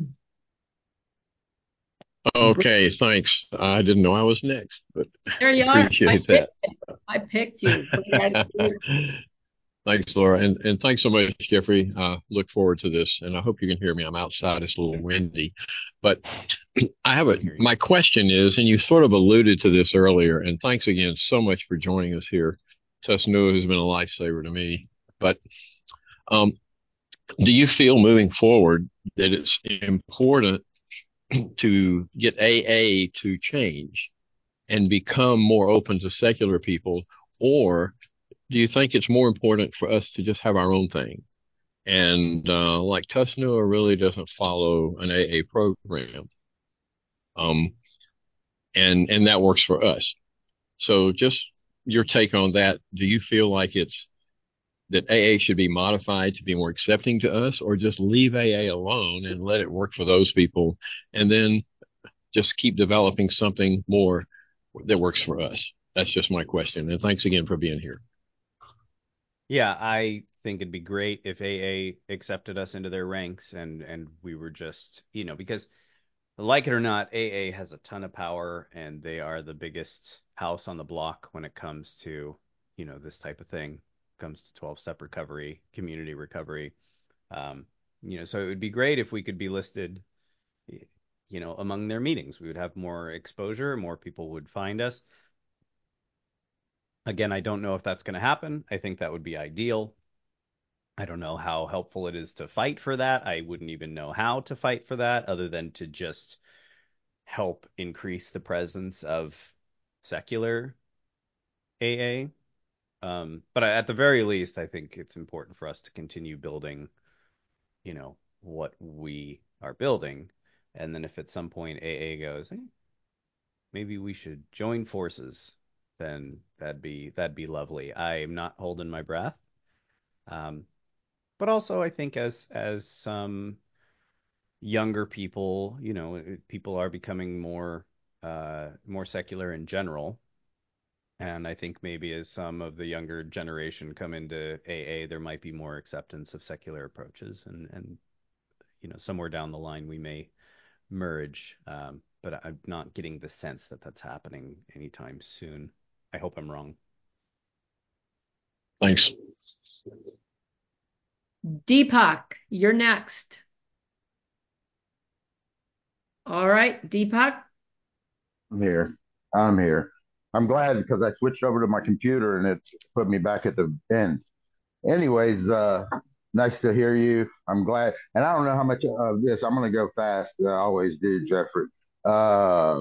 Okay, thanks. I didn't know I was next, but There you are. appreciate that. I picked you. Thanks, Laura, and thanks so much, Jeffrey. Look forward to this, and I hope you can hear me. I'm outside; it's a little windy, but I have I hear you. my question is, and you sort of alluded to this earlier, and thanks again so much for joining us here Tusnua has been a lifesaver to me. But um, do you feel moving forward that it's important to get AA to change and become more open to secular people, or do you think it's more important for us to just have our own thing? And like Tusnua really doesn't follow an AA program, um, and that works for us. So just your take on that. Do you feel like it's that AA should be modified to be more accepting to us, or just leave AA alone and let it work for those people, and then just keep developing something more that works for us? That's just my question. And thanks again for being here. Yeah, I think it'd be great if AA accepted us into their ranks and we were just, because like it or not, AA has a ton of power and they are the biggest house on the block when it comes to, this type of thing. Comes to 12-step recovery, community recovery. Um, so it would be great if we could be listed, among their meetings. We would have more exposure, more people would find us. Again, I don't know if that's going to happen. I think that would be ideal. I don't know how helpful it is to fight for that. I wouldn't even know how to fight for that other than to just help increase the presence of secular AA. But at the very least, I think it's important for us to continue building, what we are building. And then if at some point AA goes, hey, maybe we should join forces, then that'd be lovely. I'm not holding my breath. Um, but also I think as some younger people, people are becoming more secular in general. And I think maybe as some of the younger generation come into AA, there might be more acceptance of secular approaches, and somewhere down the line we may merge. But I'm not getting the sense that that's happening anytime soon. I hope I'm wrong. Thanks. Deepak, you're next. All right, Deepak. I'm here. I'm here. I'm glad because I switched over to my computer and it put me back at the end. Anyways, nice to hear you. I'm glad. And I don't know how much of this, I'm going to go fast. I always do, Jeffrey. Uh,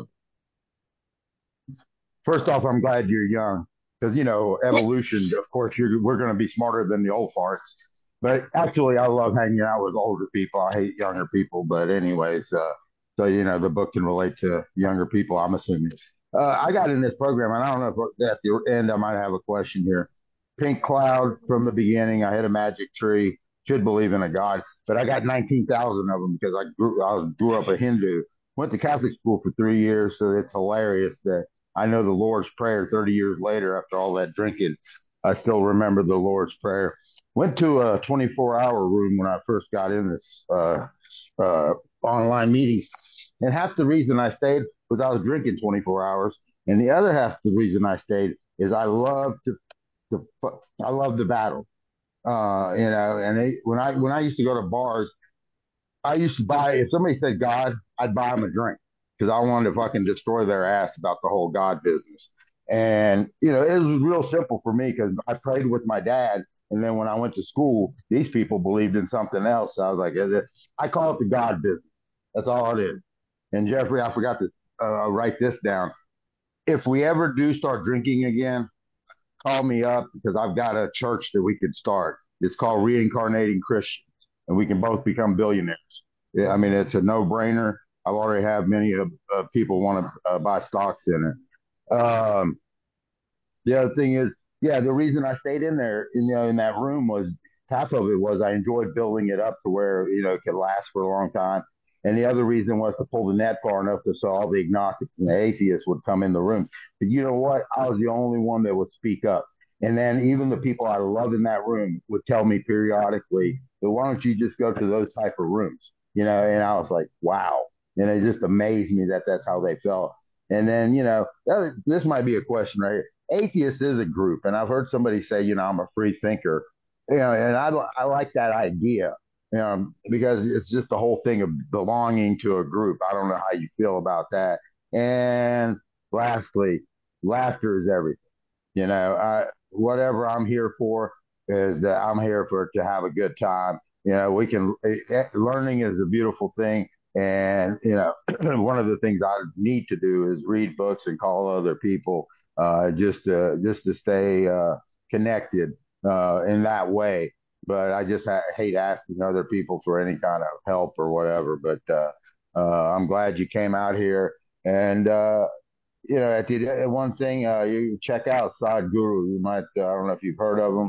First off, I'm glad you're young because, evolution, of course, we're going to be smarter than the old farts. But actually, I love hanging out with older people. I hate younger people. But, anyways, so, the book can relate to younger people, I'm assuming. I got in this program, and I don't know if at the end I might have a question here. Pink cloud from the beginning. I had a magic tree. Should believe in a God, but I got 19,000 of them because I grew up a Hindu. Went to Catholic school for 3 years, so it's hilarious that I know the Lord's Prayer 30 years later after all that drinking. I still remember the Lord's Prayer. Went to a 24-hour room when I first got in this uh, online meetings. And half the reason I stayed was I was drinking 24 hours. And the other half the reason I stayed is I love the battle. And when I used to go to bars, I used to buy, if somebody said God, I'd buy them a drink because I wanted to fucking destroy their ass about the whole God business. And, it was real simple for me because I prayed with my dad. And then when I went to school, these people believed in something else. So I was like, I call it the God business. That's all it is. And Jeffrey, I forgot to write this down. If we ever do start drinking again, call me up because I've got a church that we could start. It's called Reincarnating Christians, and we can both become billionaires. Yeah, I mean, it's a no-brainer. I've already have many people want to buy stocks in it. The other thing is, yeah, the reason I stayed in there, in that room was half of it was I enjoyed building it up to where it could last for a long time, and the other reason was to pull the net far enough so all the agnostics and the atheists would come in the room. But you know what? I was the only one that would speak up, and then even the people I loved in that room would tell me periodically, "But why don't you just go to those type of rooms?" And I was like, "Wow!" And it just amazed me that that's how they felt. And then, this might be a question right here. Atheist is a group, and I've heard somebody say, I'm a free thinker, and I like that idea, because it's just the whole thing of belonging to a group. I don't know how you feel about that. And lastly, laughter is everything. whatever I'm here for is that I'm here for to have a good time. Learning is a beautiful thing. And, one of the things I need to do is read books and call other people, just to stay, connected, in that way. But I just hate asking other people for any kind of help or whatever. But, I'm glad you came out here. And, one thing, you check out Sadhguru. You might, I don't know if you've heard of him,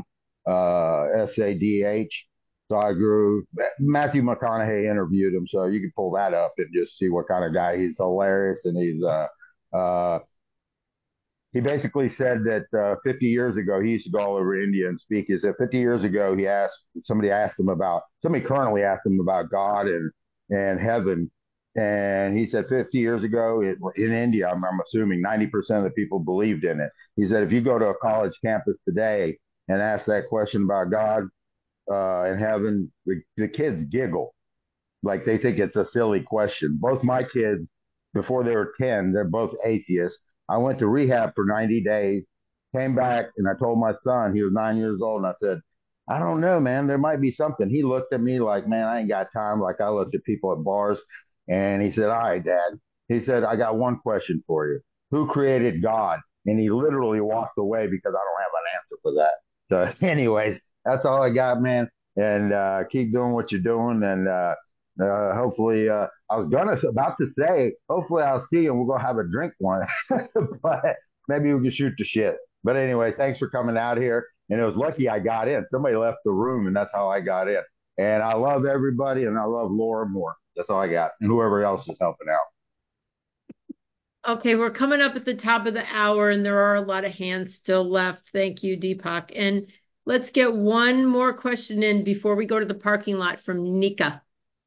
SADH, Sadhguru. Matthew McConaughey interviewed him, so you can pull that up and just see what kind of guy. He's hilarious, and uh, he basically said that 50 years ago, he used to go all over India and speak. He said 50 years ago, somebody currently asked him about God and heaven. And he said 50 years ago in India, I'm assuming 90% of the people believed in it. He said, if you go to a college campus today and ask that question about God and heaven, the kids giggle. Like they think it's a silly question. Both my kids, before they were 10, they're both atheists. I went to rehab for 90 days, came back, and I told my son, he was 9 years old, and I said, I don't know, man, there might be something. He looked at me like, man, I ain't got time. Like I looked at people at bars. And he said, all right, Dad. He said, I got one question for you. Who created God? And he literally walked away because I don't have an answer for that. So, anyways, that's all I got, man. And keep doing what you're doing. And hopefully, I was about to say, hopefully I'll see you and we'll go have a drink one, but maybe we can shoot the shit. But anyways, thanks for coming out here. And it was lucky I got in. Somebody left the room and that's how I got in. And I love everybody and I love Laura more. That's all I got. And whoever else is helping out. Okay, we're coming up at the top of the hour and there are a lot of hands still left. Thank you, Deepak. And let's get one more question in before we go to the parking lot from Nika.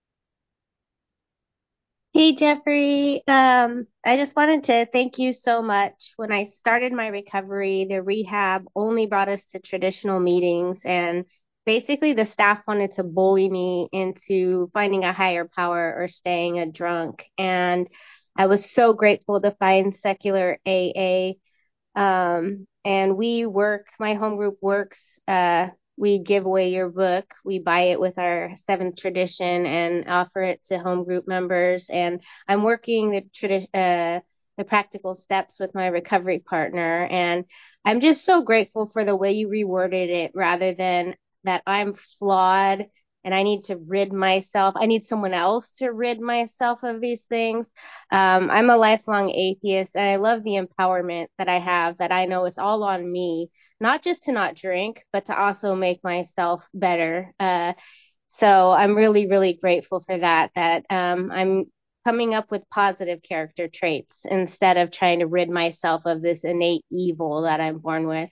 Hey, Jeffrey. I just wanted to thank you so much. When I started my recovery, the rehab only brought us to traditional meetings, and basically the staff wanted to bully me into finding a higher power or staying a drunk. And I was so grateful to find secular AA. And my home group works, we give away your book. We buy it with our 7th tradition and offer it to home group members. And I'm working the practical steps with my recovery partner. And I'm just so grateful for the way you reworded it rather than that I'm flawed and I need someone else to rid myself of these things. I'm a lifelong atheist and I love the empowerment that I have, that I know it's all on me, not just to not drink, but to also make myself better. So I'm really, really grateful for that I'm coming up with positive character traits instead of trying to rid myself of this innate evil that I'm born with.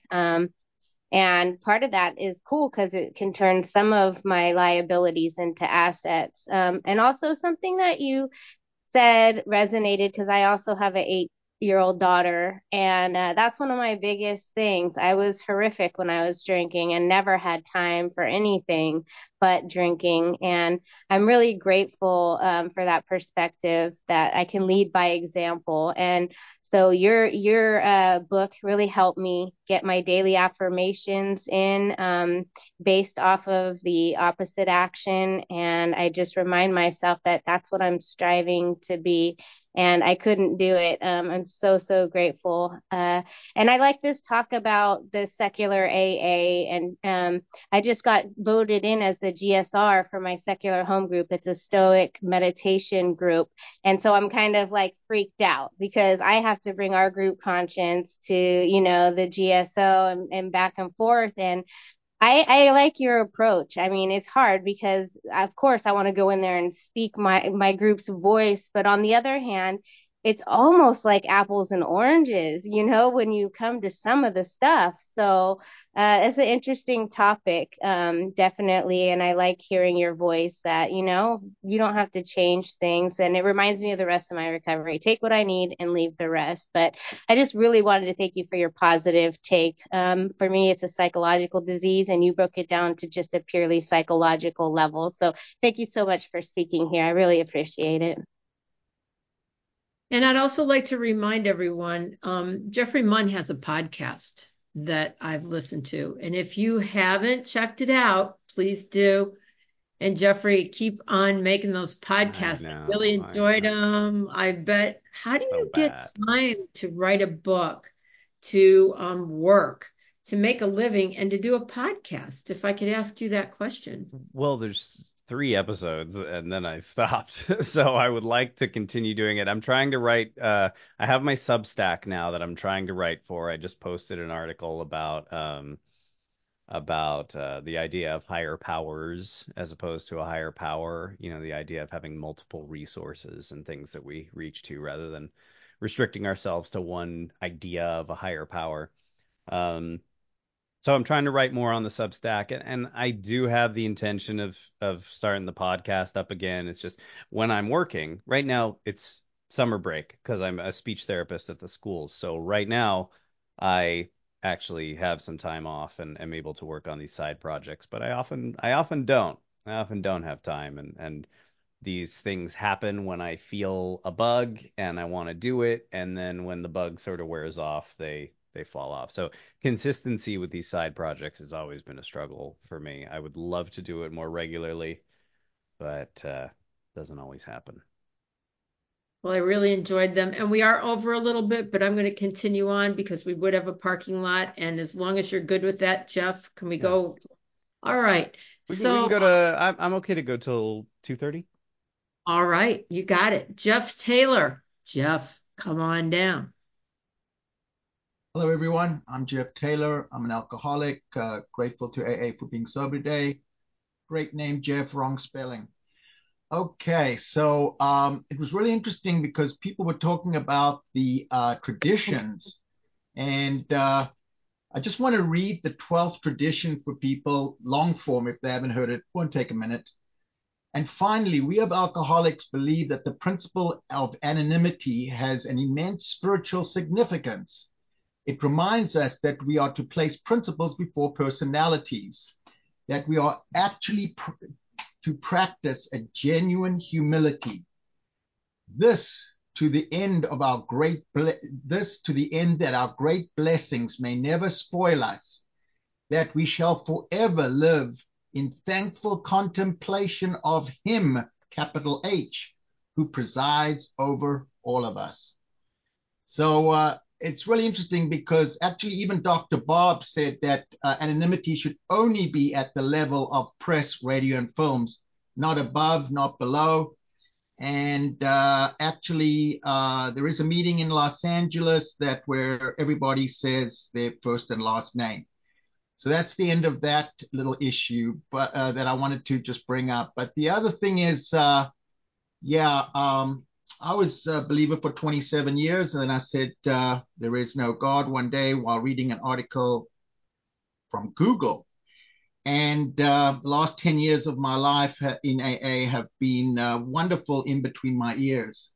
And part of that is cool because it can turn some of my liabilities into assets. And also something that you said resonated because I also have an 8-year-old daughter. And that's one of my biggest things. I was horrific when I was drinking and never had time for anything but drinking. And I'm really grateful for that perspective that I can lead by example. And so your book really helped me get my daily affirmations in based off of the opposite action. And I just remind myself that that's what I'm striving to be. And I couldn't do it. I'm so, so grateful. And I like this talk about the secular AA. And I just got voted in as the GSR for my secular home group. It's a Stoic meditation group. And so I'm kind of like freaked out because I have to bring our group conscience to, the GSO and back and forth. And I like your approach. I mean, it's hard because, of course, I want to go in there and speak my group's voice. But on the other hand, it's almost like apples and oranges, when you come to some of the stuff. So it's an interesting topic, definitely. And I like hearing your voice that, you don't have to change things. And it reminds me of the rest of my recovery. Take what I need and leave the rest. But I just really wanted to thank you for your positive take. For me, it's a psychological disease, and you broke it down to just a purely psychological level. So thank you so much for speaking here. I really appreciate it. And I'd also like to remind everyone, Jeffrey Munn has a podcast that I've listened to. And if you haven't checked it out, please do. And Jeffrey, keep on making those podcasts. I really enjoyed them. I bet. How do you get time to write a book, to work, to make a living, and to do a podcast? If I could ask you that question. Well, there's 3 episodes and then I stopped. So I would like to continue doing it. I'm trying to write, I have my Substack now that I'm trying to write for. I just posted an article about the idea of higher powers as opposed to a higher power, the idea of having multiple resources and things that we reach to rather than restricting ourselves to one idea of a higher power. So I'm trying to write more on the Substack, and I do have the intention of starting the podcast up again. It's just when I'm working. Right now, it's summer break because I'm a speech therapist at the schools. So right now, I actually have some time off and am able to work on these side projects, but I often don't. I often don't have time, and these things happen when I feel a bug and I want to do it, and then when the bug sort of wears off, they fall off. So consistency with these side projects has always been a struggle for me. I would love to do it more regularly, but doesn't always happen. Well, I really enjoyed them, and we are over a little bit, but I'm going to continue on because we would have a parking lot, and as long as you're good with that, Jeff, can we go? All right. We can go to. I'm okay to go till 2:30. All right, you got it, Jeff Taylor. Jeff, come on down. Hello, everyone. I'm Jeff Taylor. I'm an alcoholic. Grateful to AA for being sober today. Great name, Jeff. Wrong spelling. Okay, so it was really interesting because people were talking about the traditions, and I just want to read the 12th tradition for people, long form, if they haven't heard it. It won't take a minute. And finally, we of alcoholics believe that the principle of anonymity has an immense spiritual significance. It reminds us that we are to place principles before personalities, that we are actually to practice a genuine humility. This to the end that our great blessings may never spoil us, that we shall forever live in thankful contemplation of Him, capital H, who presides over all of us. So it's really interesting because actually even Dr. Bob said that anonymity should only be at the level of press, radio, and films, not above, not below. And actually, there is a meeting in Los Angeles where everybody says their first and last name. So that's the end of that little issue, but that I wanted to just bring up. But the other thing is, I was a believer for 27 years, and then I said there is no God one day while reading an article from Google. And the last 10 years of my life in AA have been wonderful in between my ears.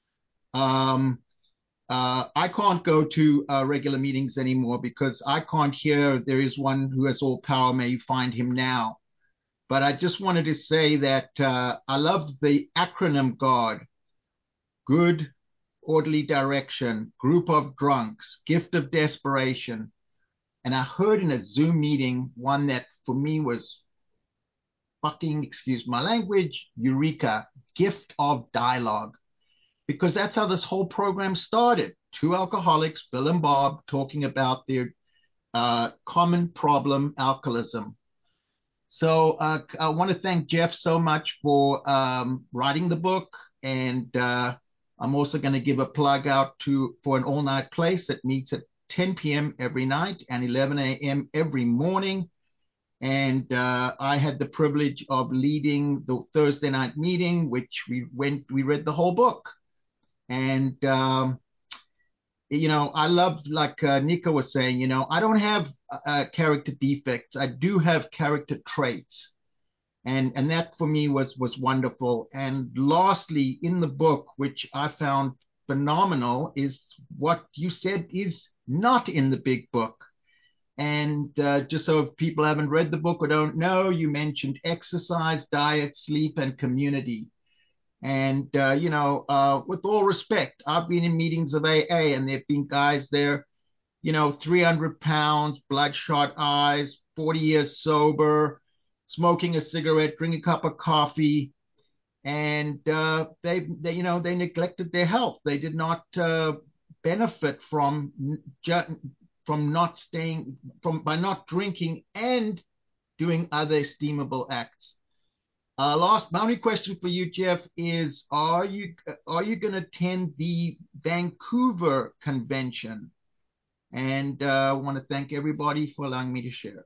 I can't go to regular meetings anymore because I can't hear there is one who has all power, may you find him now. But I just wanted to say that I love the acronym GOD. Good, orderly direction, group of drunks, gift of desperation. And I heard in a Zoom meeting one that for me was fucking, excuse my language, eureka, gift of dialogue. Because that's how this whole program started. 2 alcoholics, Bill and Bob, talking about their common problem, alcoholism. So I want to thank Jeff so much for writing the book. And I'm also going to give a plug out for an all-night place that meets at 10 p.m. every night and 11 a.m. every morning. And I had the privilege of leading the Thursday night meeting, which we read the whole book. And, I love, like Nika was saying, I don't have character defects. I do have character traits. And that for me was wonderful. And lastly, in the book, which I found phenomenal, is what you said is not in the big book. And just so if people haven't read the book or don't know, you mentioned exercise, diet, sleep, and community. And, with all respect, I've been in meetings of AA and there have been guys there 300 pounds, bloodshot eyes, 40 years sober, smoking a cigarette, drinking a cup of coffee, and they neglected their health. They did not benefit from by not drinking and doing other esteemable acts. My only question for you, Jeff, is are you going to attend the Vancouver convention? And I want to thank everybody for allowing me to share.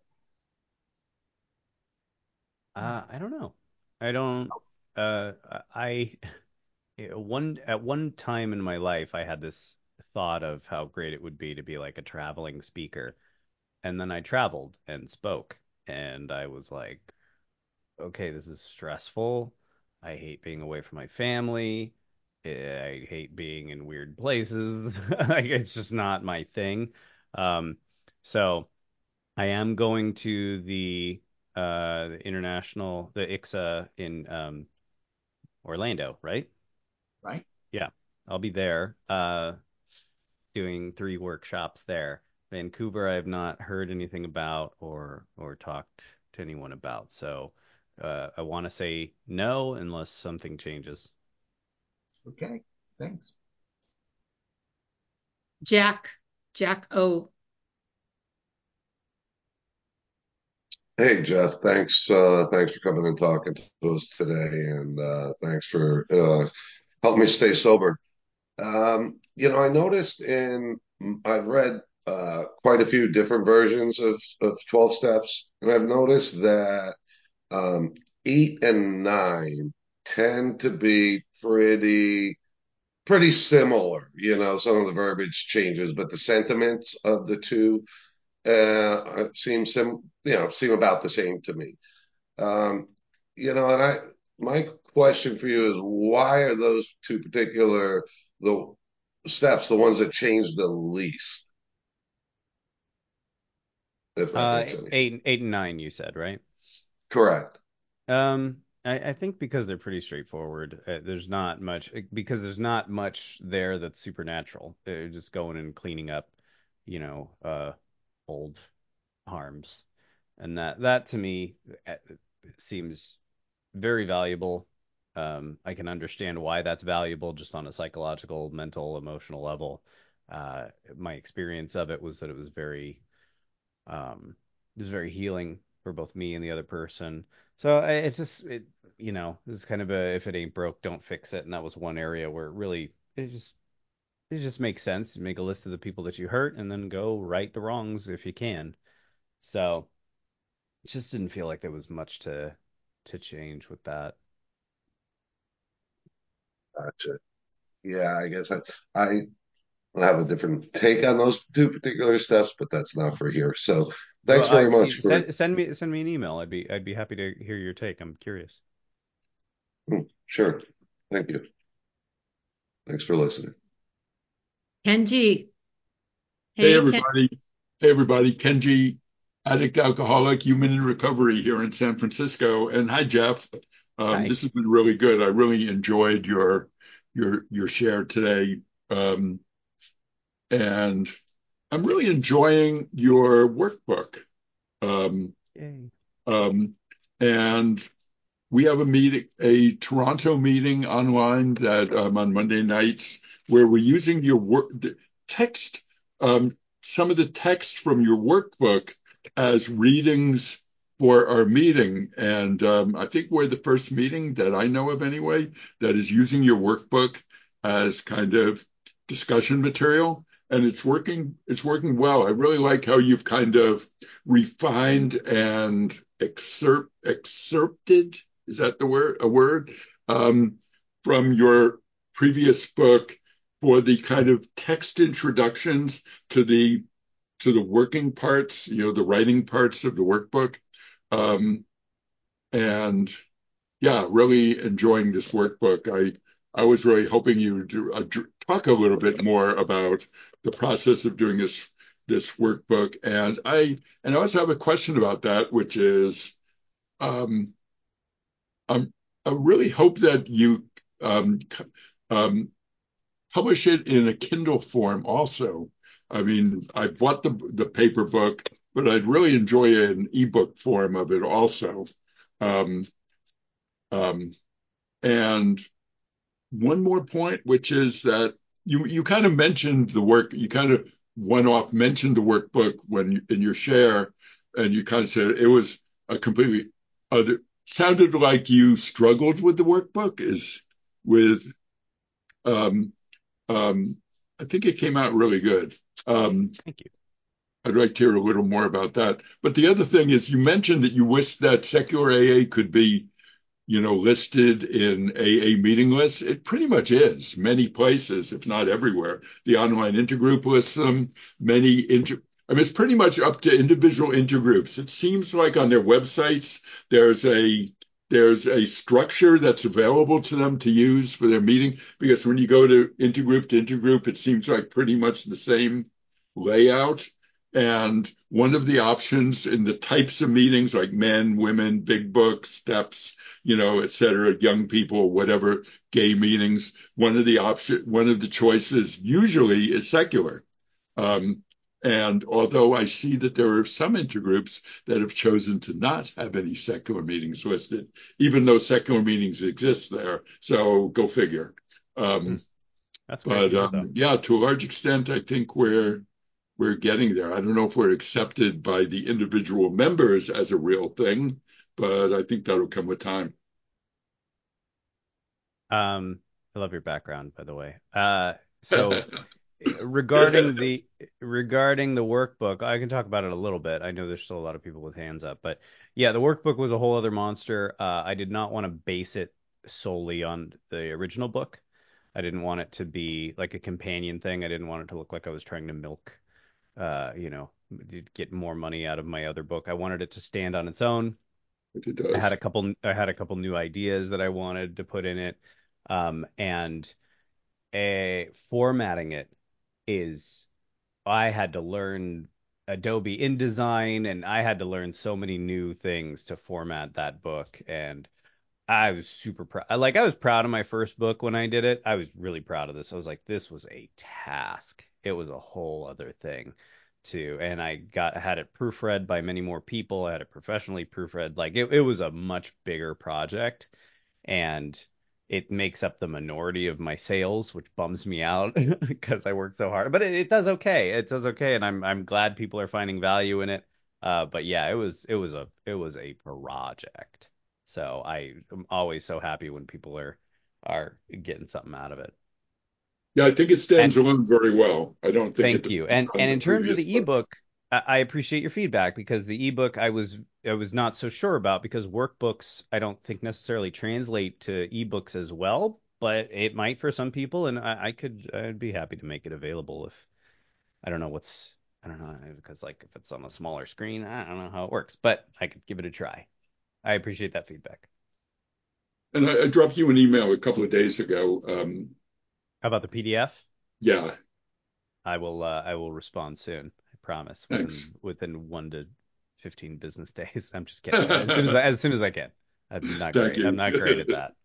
I don't know. I don't. I at one time in my life, I had this thought of how great it would be to be like a traveling speaker, and then I traveled and spoke, and I was like, okay, this is stressful. I hate being away from my family. I hate being in weird places. Like, it's just not my thing. So I am going to the international, the ICSA in Orlando, right? Right. Yeah, I'll be there doing 3 workshops there. Vancouver, I have not heard anything about or talked to anyone about. So I want to say no unless something changes. Okay, thanks. Jack O. Hey Jeff, thanks for coming and talking to us today, and thanks for helping me stay sober. I noticed I've read quite a few different versions of 12 steps, and I've noticed that um, 8 and 9 tend to be pretty similar. Some of the verbiage changes, but the sentiments of the two seem about the same to me. Um, and my question for you is, why are those two the steps the ones that change the least, if that makes any sense? 8 and 9, you said, right? Correct. I think because they're pretty straightforward. There's not much there that's supernatural. They're just going and cleaning up, old harms, and that to me seems very valuable. I can understand why that's valuable just on a psychological, mental, emotional level. My experience of it was that it was very healing for both me and the other person. So it's kind of if it ain't broke, don't fix it. And that was one area where it just makes sense to make a list of the people that you hurt and then go right the wrongs if you can. So it just didn't feel like there was much to change with that. Gotcha. Yeah, I guess I have a different take on those two particular steps, but that's not for here. So Well, thanks very much for. send me an email. I'd be happy to hear your take. I'm curious. Sure. Thank you. Thanks for listening. Kenji. Hey, Hey, everybody. Hey, everybody. Kenji, addict, alcoholic, human in recovery here in San Francisco. And hi, Jeff. Hi. This has been really good. I really enjoyed your share today. And I'm really enjoying your workbook. Yay. And we have a Toronto meeting online that on Monday nights where we're using the text, some of the text from your workbook as readings for our meeting. And I think we're the first meeting that I know of anyway that is using your workbook as kind of discussion material. And it's working well. I really like how you've kind of refined and excerpted, is that a word, from your previous book for the kind of text introductions to the working parts, the writing parts of the workbook. And yeah, really enjoying this workbook. I was really hoping you would talk a little bit more about the process of doing this workbook. And I also have a question about that, which is, I really hope that you um, publish it in a Kindle form also, I mean, I bought the paper book, but I'd really enjoy an ebook form of it also. Um, um, and one more point, which is that you kind of mentioned the work, you kind of one off mentioned the workbook when in your share, and you kind of said it was a completely other. Sounded like you struggled with the workbook. Is with um, um, I think it came out really good. Thank you. I'd like to hear a little more about that. But the other thing is, you mentioned that you wish that secular AA could be, listed in AA meeting lists. It pretty much is many places, if not everywhere. The online intergroup lists them. I mean, it's pretty much up to individual intergroups. It seems like on their websites, there's a structure that's available to them to use for their meeting. Because when you go to intergroup, it seems like pretty much the same layout. And one of the options in the types of meetings like men, women, big books, steps, et cetera, young people, whatever, gay meetings, one of the choices usually is secular. And although I see that there are some intergroups that have chosen to not have any secular meetings listed, even though secular meetings exist there. So go figure. That's great. But yeah, to a large extent, I think we're getting there. I don't know if we're accepted by the individual members as a real thing, but I think that'll come with time. I love your background, by the way. So regarding the workbook, I can talk about it a little bit. I know there's still a lot of people with hands up, but yeah, the workbook was a whole other monster. I did not want to base it solely on the original book. I didn't want it to be like a companion thing. I didn't want it to look like I was trying to milk, get more money out of my other book. I wanted it to stand on its own. It does. I had a couple new ideas that I wanted to put in it. And formatting it is, I had to learn Adobe InDesign, and I had to learn so many new things to format that book. And I was super proud. I was proud of my first book when I did it. I was really proud of this. I was like, this was a task. It was a whole other thing too. And I had it proofread by many more people. I had it professionally proofread. Like it was a much bigger project, and it makes up the minority of my sales, which bums me out because I worked so hard. But it does okay. It does okay, and I'm glad people are finding value in it. But yeah, it was a project. So I'm always so happy when people are getting something out of it. Yeah, I think it stands And alone very well. I don't think it thank you. depends And on the in terms of previous the book. ebook, I appreciate your feedback, because the ebook I was not so sure about, because workbooks I don't think necessarily translate to ebooks as well, but it might for some people, and I'd be happy to make it available if I don't know, because like if it's on a smaller screen, I don't know how it works, but I could give it a try. I appreciate that feedback. And I dropped you an email a couple of days ago. How about the PDF? Yeah, I will respond soon. I promise. thanks. Within 1 to 15 business days. I'm just kidding. As soon as I can. I'm not Thank great. I'm you. not great at that.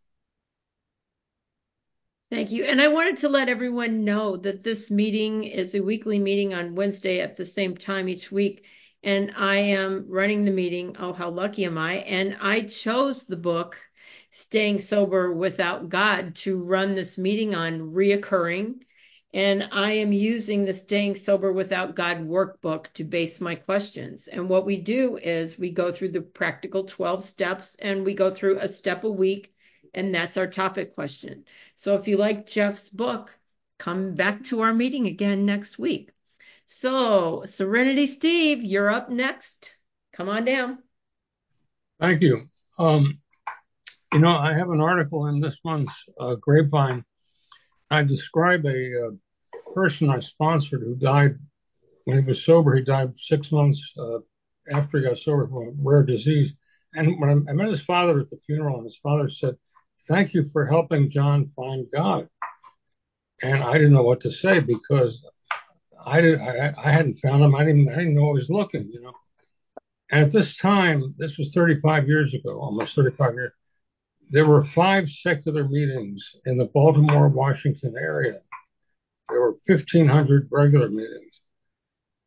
Thank you. And I wanted to let everyone know that this meeting is a weekly meeting on Wednesday at the same time each week. And I am running the meeting. Oh, how lucky am I? And I chose the book, Staying Sober Without God, to run this meeting on reoccurring. And I am using the Staying Sober Without God workbook to base my questions. And what we do is we go through the practical 12 steps, and we go through a step a week. And that's our topic question. So if you like Jeff's book, come back to our meeting again next week. So, Serenity Steve, you're up next. Come on down. Thank you. I have an article in this month's Grapevine. I describe a person I sponsored who died when he was sober. He died 6 months after he got sober from a rare disease. And when I met his father at the funeral, and his father said, "Thank you for helping John find God." And I didn't know what to say, because I hadn't found him. I didn't know he was looking. And at this time, this was 35 years ago, almost 35 years, there were 5 secular meetings in the Baltimore, Washington area. There were 1,500 regular meetings.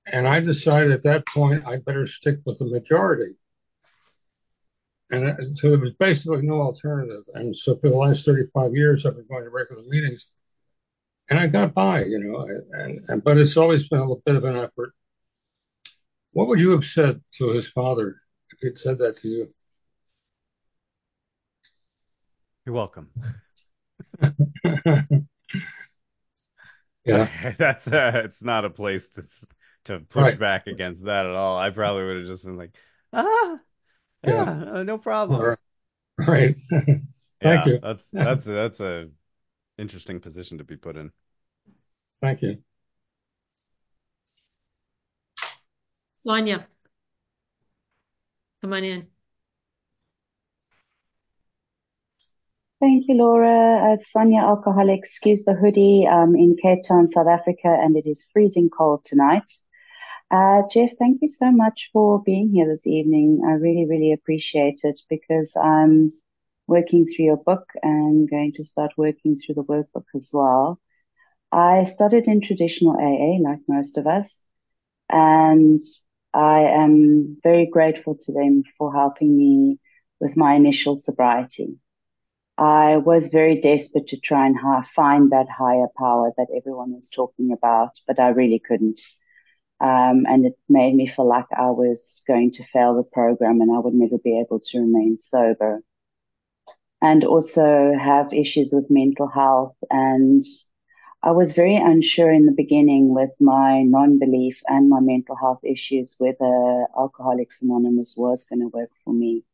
And I decided at that point I'd better stick with the majority. And so there was basically no alternative. And so for the last 35 years, I've been going to regular meetings, and I got by, but it's always been a little bit of an effort. What would you have said to his father if he'd said that to you? You're welcome. Yeah. It's not a place to push back against that at all. I probably would have just been like, no problem. Right. Thank you. That's a interesting position to be put in. Thank you. Sonia, come on in. Thank you, Laura. Sonia, alcoholic, excuse the hoodie. In Cape Town, South Africa, and it is freezing cold tonight. Jeff, thank you so much for being here this evening. I really, really appreciate it because I'm working through your book and going to start working through the workbook as well. I started in traditional AA, like most of us, and I am very grateful to them for helping me with my initial sobriety. I was very desperate to try and find that higher power that everyone was talking about, but I really couldn't. And it made me feel like I was going to fail the program and I would never be able to remain sober. And also have issues with mental health. And I was very unsure in the beginning with my non-belief and my mental health issues whether Alcoholics Anonymous was going to work for me.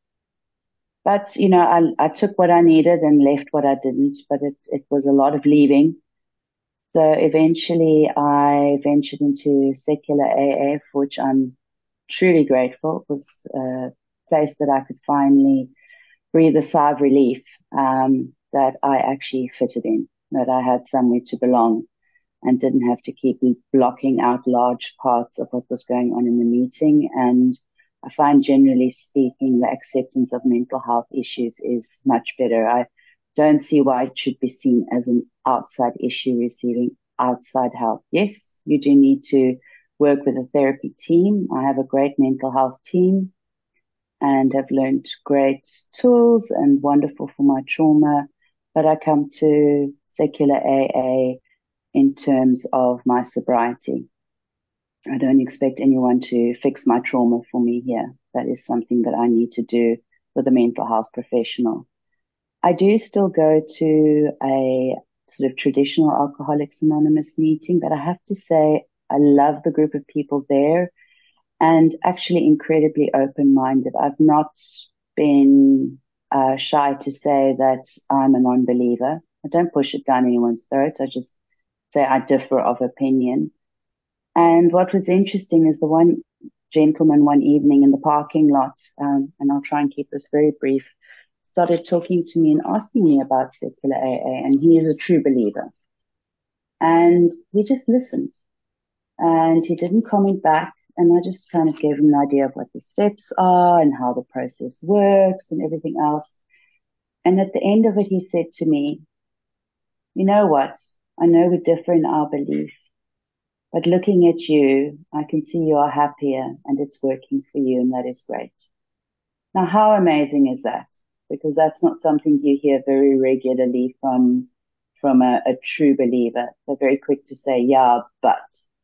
But, I took what I needed and left what I didn't, but it was a lot of leaving. So eventually I ventured into secular AA, for which I'm truly grateful. It was a place that I could finally breathe a sigh of relief, that I actually fitted in, that I had somewhere to belong and didn't have to keep blocking out large parts of what was going on in the meeting. And I find, generally speaking, the acceptance of mental health issues is much better. I don't see why it should be seen as an outside issue receiving outside help. Yes, you do need to work with a therapy team. I have a great mental health team and have learned great tools and wonderful for my trauma. But I come to secular AA in terms of my sobriety. I don't expect anyone to fix my trauma for me here. That is something that I need to do with a mental health professional. I do still go to a sort of traditional Alcoholics Anonymous meeting, but I have to say I love the group of people there and actually incredibly open-minded. I've not been shy to say that I'm a non-believer. I don't push it down anyone's throat. I just say I differ of opinion. And what was interesting is the one gentleman one evening in the parking lot, and I'll try and keep this very brief, started talking to me and asking me about secular AA, and he is a true believer. And he just listened, and he didn't comment back, and I just kind of gave him an idea of what the steps are and how the process works and everything else. And at the end of it, he said to me, you know what? I know we differ in our belief, but looking at you, I can see you are happier and it's working for you, and that is great. Now, how amazing is that? Because that's not something you hear very regularly from a true believer. They're very quick to say, yeah, but.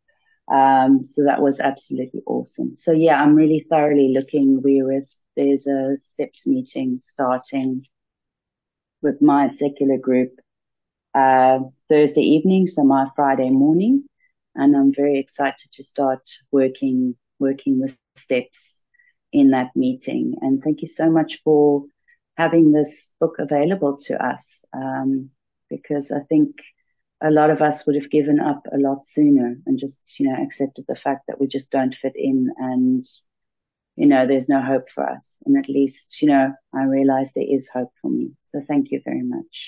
So that was absolutely awesome. So yeah, I'm really thoroughly looking. There's a steps meeting starting with my secular group Thursday evening, so my Friday morning, and I'm very excited to start working the steps in that meeting. And thank you so much for having this book available to us, because I think a lot of us would have given up a lot sooner and just, accepted the fact that we just don't fit in and, there's no hope for us. And at least, I realize there is hope for me. So thank you very much.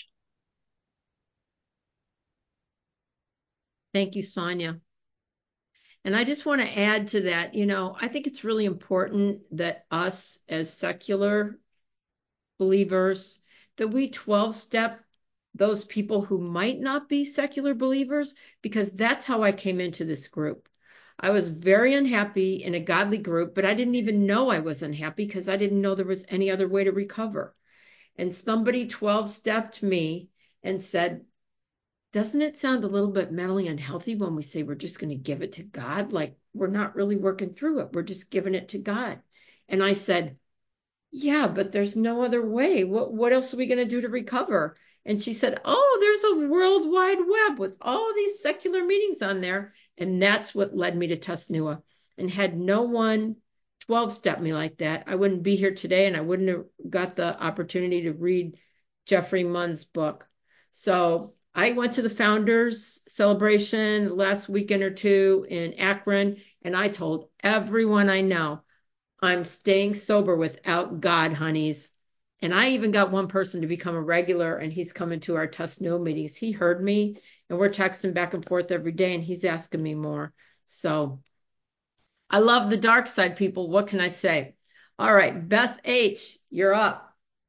Thank you, Sonia. And I just want to add to that, I think it's really important that us as secular believers, that we 12-step those people who might not be secular believers, because that's how I came into this group. I was very unhappy in a godly group, but I didn't even know I was unhappy because I didn't know there was any other way to recover. And somebody 12-stepped me and said, doesn't it sound a little bit mentally unhealthy when we say we're just going to give it to God? Like we're not really working through it. We're just giving it to God. And I said, yeah, but there's no other way. What else are we going to do to recover? And she said, oh, there's a World Wide Web with all these secular meetings on there. And that's what led me to Tusnua. And had no one 12-step me like that, I wouldn't be here today and I wouldn't have got the opportunity to read Jeffrey Munn's book. So I went to the Founders Celebration last weekend or two in Akron, and I told everyone I know, I'm staying sober without God, honeys. And I even got one person to become a regular, and he's coming to our Tusnua meetings. He heard me, and we're texting back and forth every day, and he's asking me more. So I love the dark side, people. What can I say? All right, Beth H., you're up.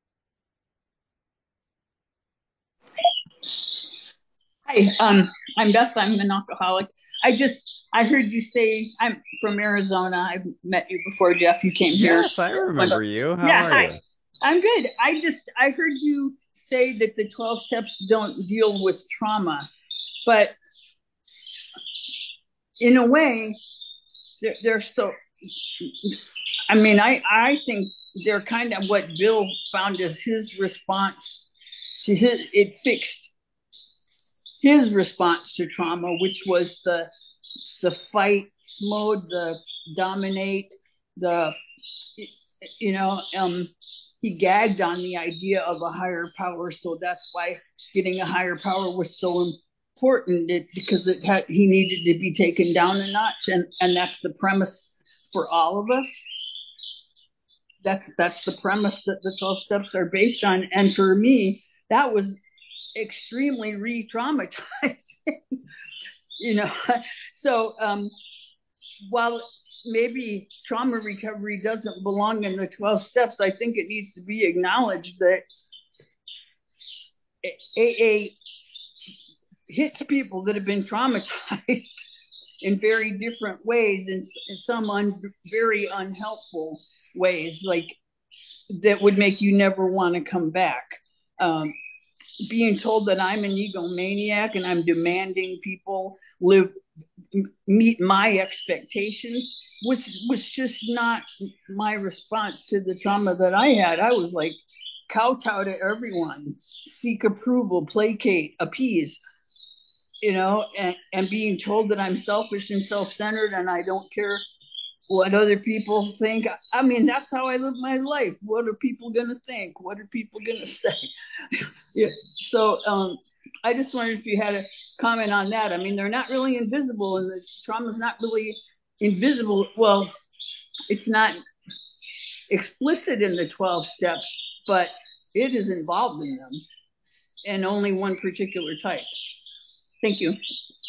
Hi, I'm Beth. I'm an alcoholic. I heard you say I'm from Arizona. I've met you before, Jeff. You came here. Yes, I remember you. How Yeah, are hi. you? I'm good. I heard you say that the 12 steps don't deal with trauma, but in a way, they're so, I mean, I think they're kind of what Bill found as his response to it fixed his response to trauma, which was the fight mode, the dominate, the, you know, he gagged on the idea of a higher power. So that's why getting a higher power was so important, because he needed to be taken down a notch. And that's the premise for all of us. That's the premise that the 12 steps are based on. And for me, that was extremely re-traumatizing. You know, so while maybe trauma recovery doesn't belong in the 12 steps, I think it needs to be acknowledged that AA hits people that have been traumatized in very different ways, in some very unhelpful ways, like that would make you never want to come back. Being told that I'm an egomaniac and I'm demanding people meet my expectations was just not my response to the trauma that I had. I was like, kowtow to everyone, seek approval, placate, appease, you know, and being told that I'm selfish and self-centered and I don't care what other people think. I mean, that's how I live my life. What are people going to think? What are people going to say? Yeah. So I just wondered if you had a comment on that. I mean, they're not really invisible, and the trauma is not really invisible. Well, it's not explicit in the 12 steps, but it is involved in them, and only one particular type. Thank you.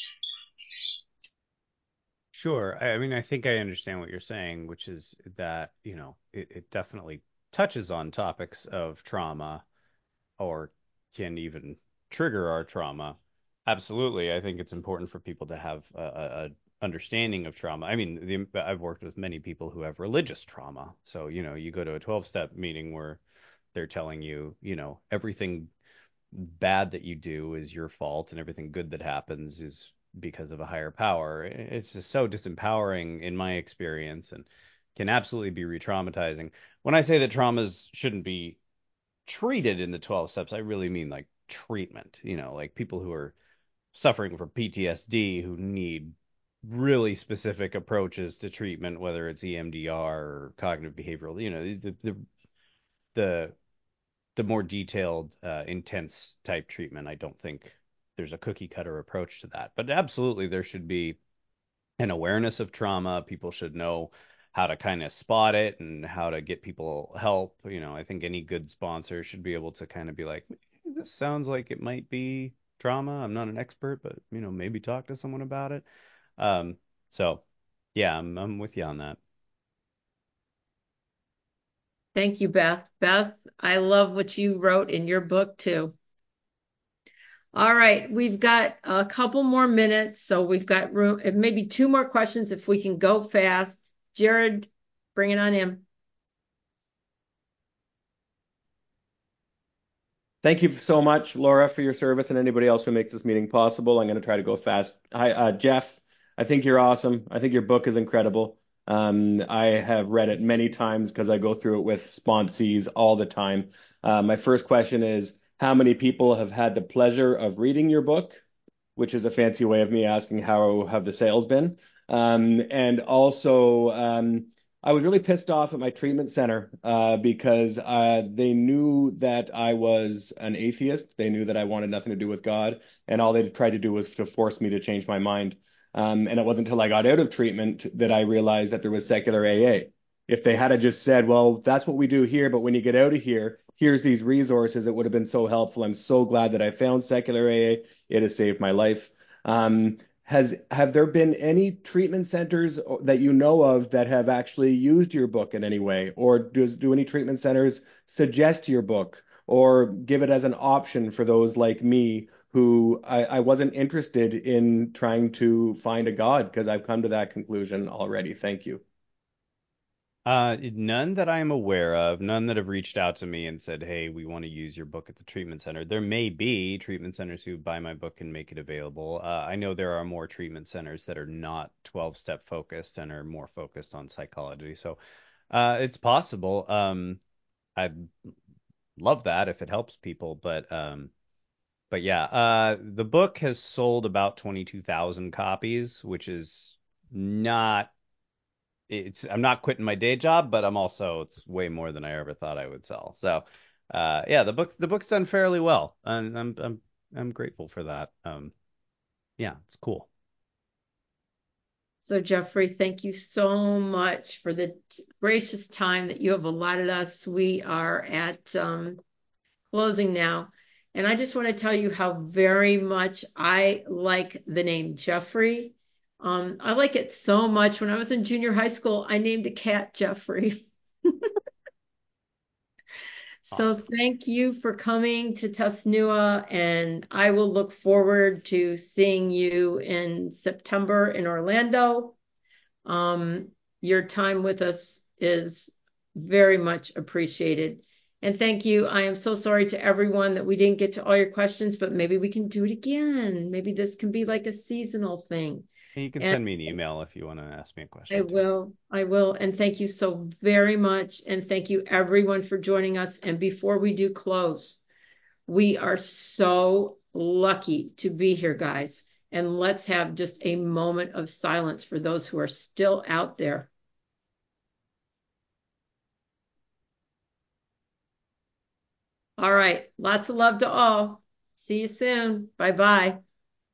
Sure. I mean, I think I understand what you're saying, which is that, you know, it definitely touches on topics of trauma or can even trigger our trauma. Absolutely. I think it's important for people to have a understanding of trauma. I mean, I've worked with many people who have religious trauma. So, you know, you go to a 12-step meeting where they're telling you, you know, everything bad that you do is your fault and everything good that happens is because of a higher power. It's just so disempowering in my experience and can absolutely be re-traumatizing. When I say that traumas shouldn't be treated in the 12 steps, I really mean like treatment, you know, like people who are suffering from PTSD who need really specific approaches to treatment, whether it's EMDR or cognitive behavioral, you know, the the more detailed, intense type treatment. I don't think there's a cookie cutter approach to that, but absolutely there should be an awareness of trauma. People should know how to kind of spot it and how to get people help. You know, I think any good sponsor should be able to kind of be like, this sounds like it might be trauma. I'm not an expert, but you know, maybe talk to someone about it. So yeah, I'm with you on that. Thank you, Beth. Beth, I love what you wrote in your book too. All right, we've got a couple more minutes, so we've got room, maybe 2 more questions if we can go fast. Jared, bring it on in. Thank you so much, Laura, for your service and anybody else who makes this meeting possible. I'm going to try to go fast. Hi, Jeff. I think you're awesome. I think your book is incredible. I have read it many times because I go through it with sponsees all the time. My first question is, how many people have had the pleasure of reading your book? Which is a fancy way of me asking how have the sales been. And also, I was really pissed off at my treatment center because they knew that I was an atheist. They knew that I wanted nothing to do with God, and all they tried to do was to force me to change my mind. And it wasn't until I got out of treatment that I realized that there was secular AA. If they had just said, well, that's what we do here, but when you get out of here, here's these resources, it would have been so helpful. I'm so glad that I found secular AA. It has saved my life. Have there been any treatment centers that you know of that have actually used your book in any way, or do any treatment centers suggest your book or give it as an option for those like me who I wasn't interested in trying to find a God because I've come to that conclusion already. Thank you. None that I'm aware of, none that have reached out to me and said, hey, we want to use your book at the treatment center. There may be treatment centers who buy my book and make it available. I know there are more treatment centers that are not 12-step focused and are more focused on psychology. So it's possible. I'd love that if it helps people, but yeah, the book has sold about 22,000 copies, which is not I'm not quitting my day job, but it's way more than I ever thought I would sell. So, yeah, the book's done fairly well, and I'm grateful for that. Yeah, it's cool. So Jeffrey, thank you so much for the gracious time that you have allotted us. We are at closing now. And I just want to tell you how very much I like the name Jeffrey. I like it so much. When I was in junior high school, I named a cat Jeffrey. So thank you for coming to Tusnua, and I will look forward to seeing you in September in Orlando. Your time with us is very much appreciated. And thank you. I am so sorry to everyone that we didn't get to all your questions, but maybe we can do it again. Maybe this can be like a seasonal thing. You can send me an email if you want to ask me a question. I will. And thank you so very much. And thank you everyone for joining us. And before we do close, we are so lucky to be here, guys. And let's have just a moment of silence for those who are still out there. All right. Lots of love to all. See you soon. Bye-bye.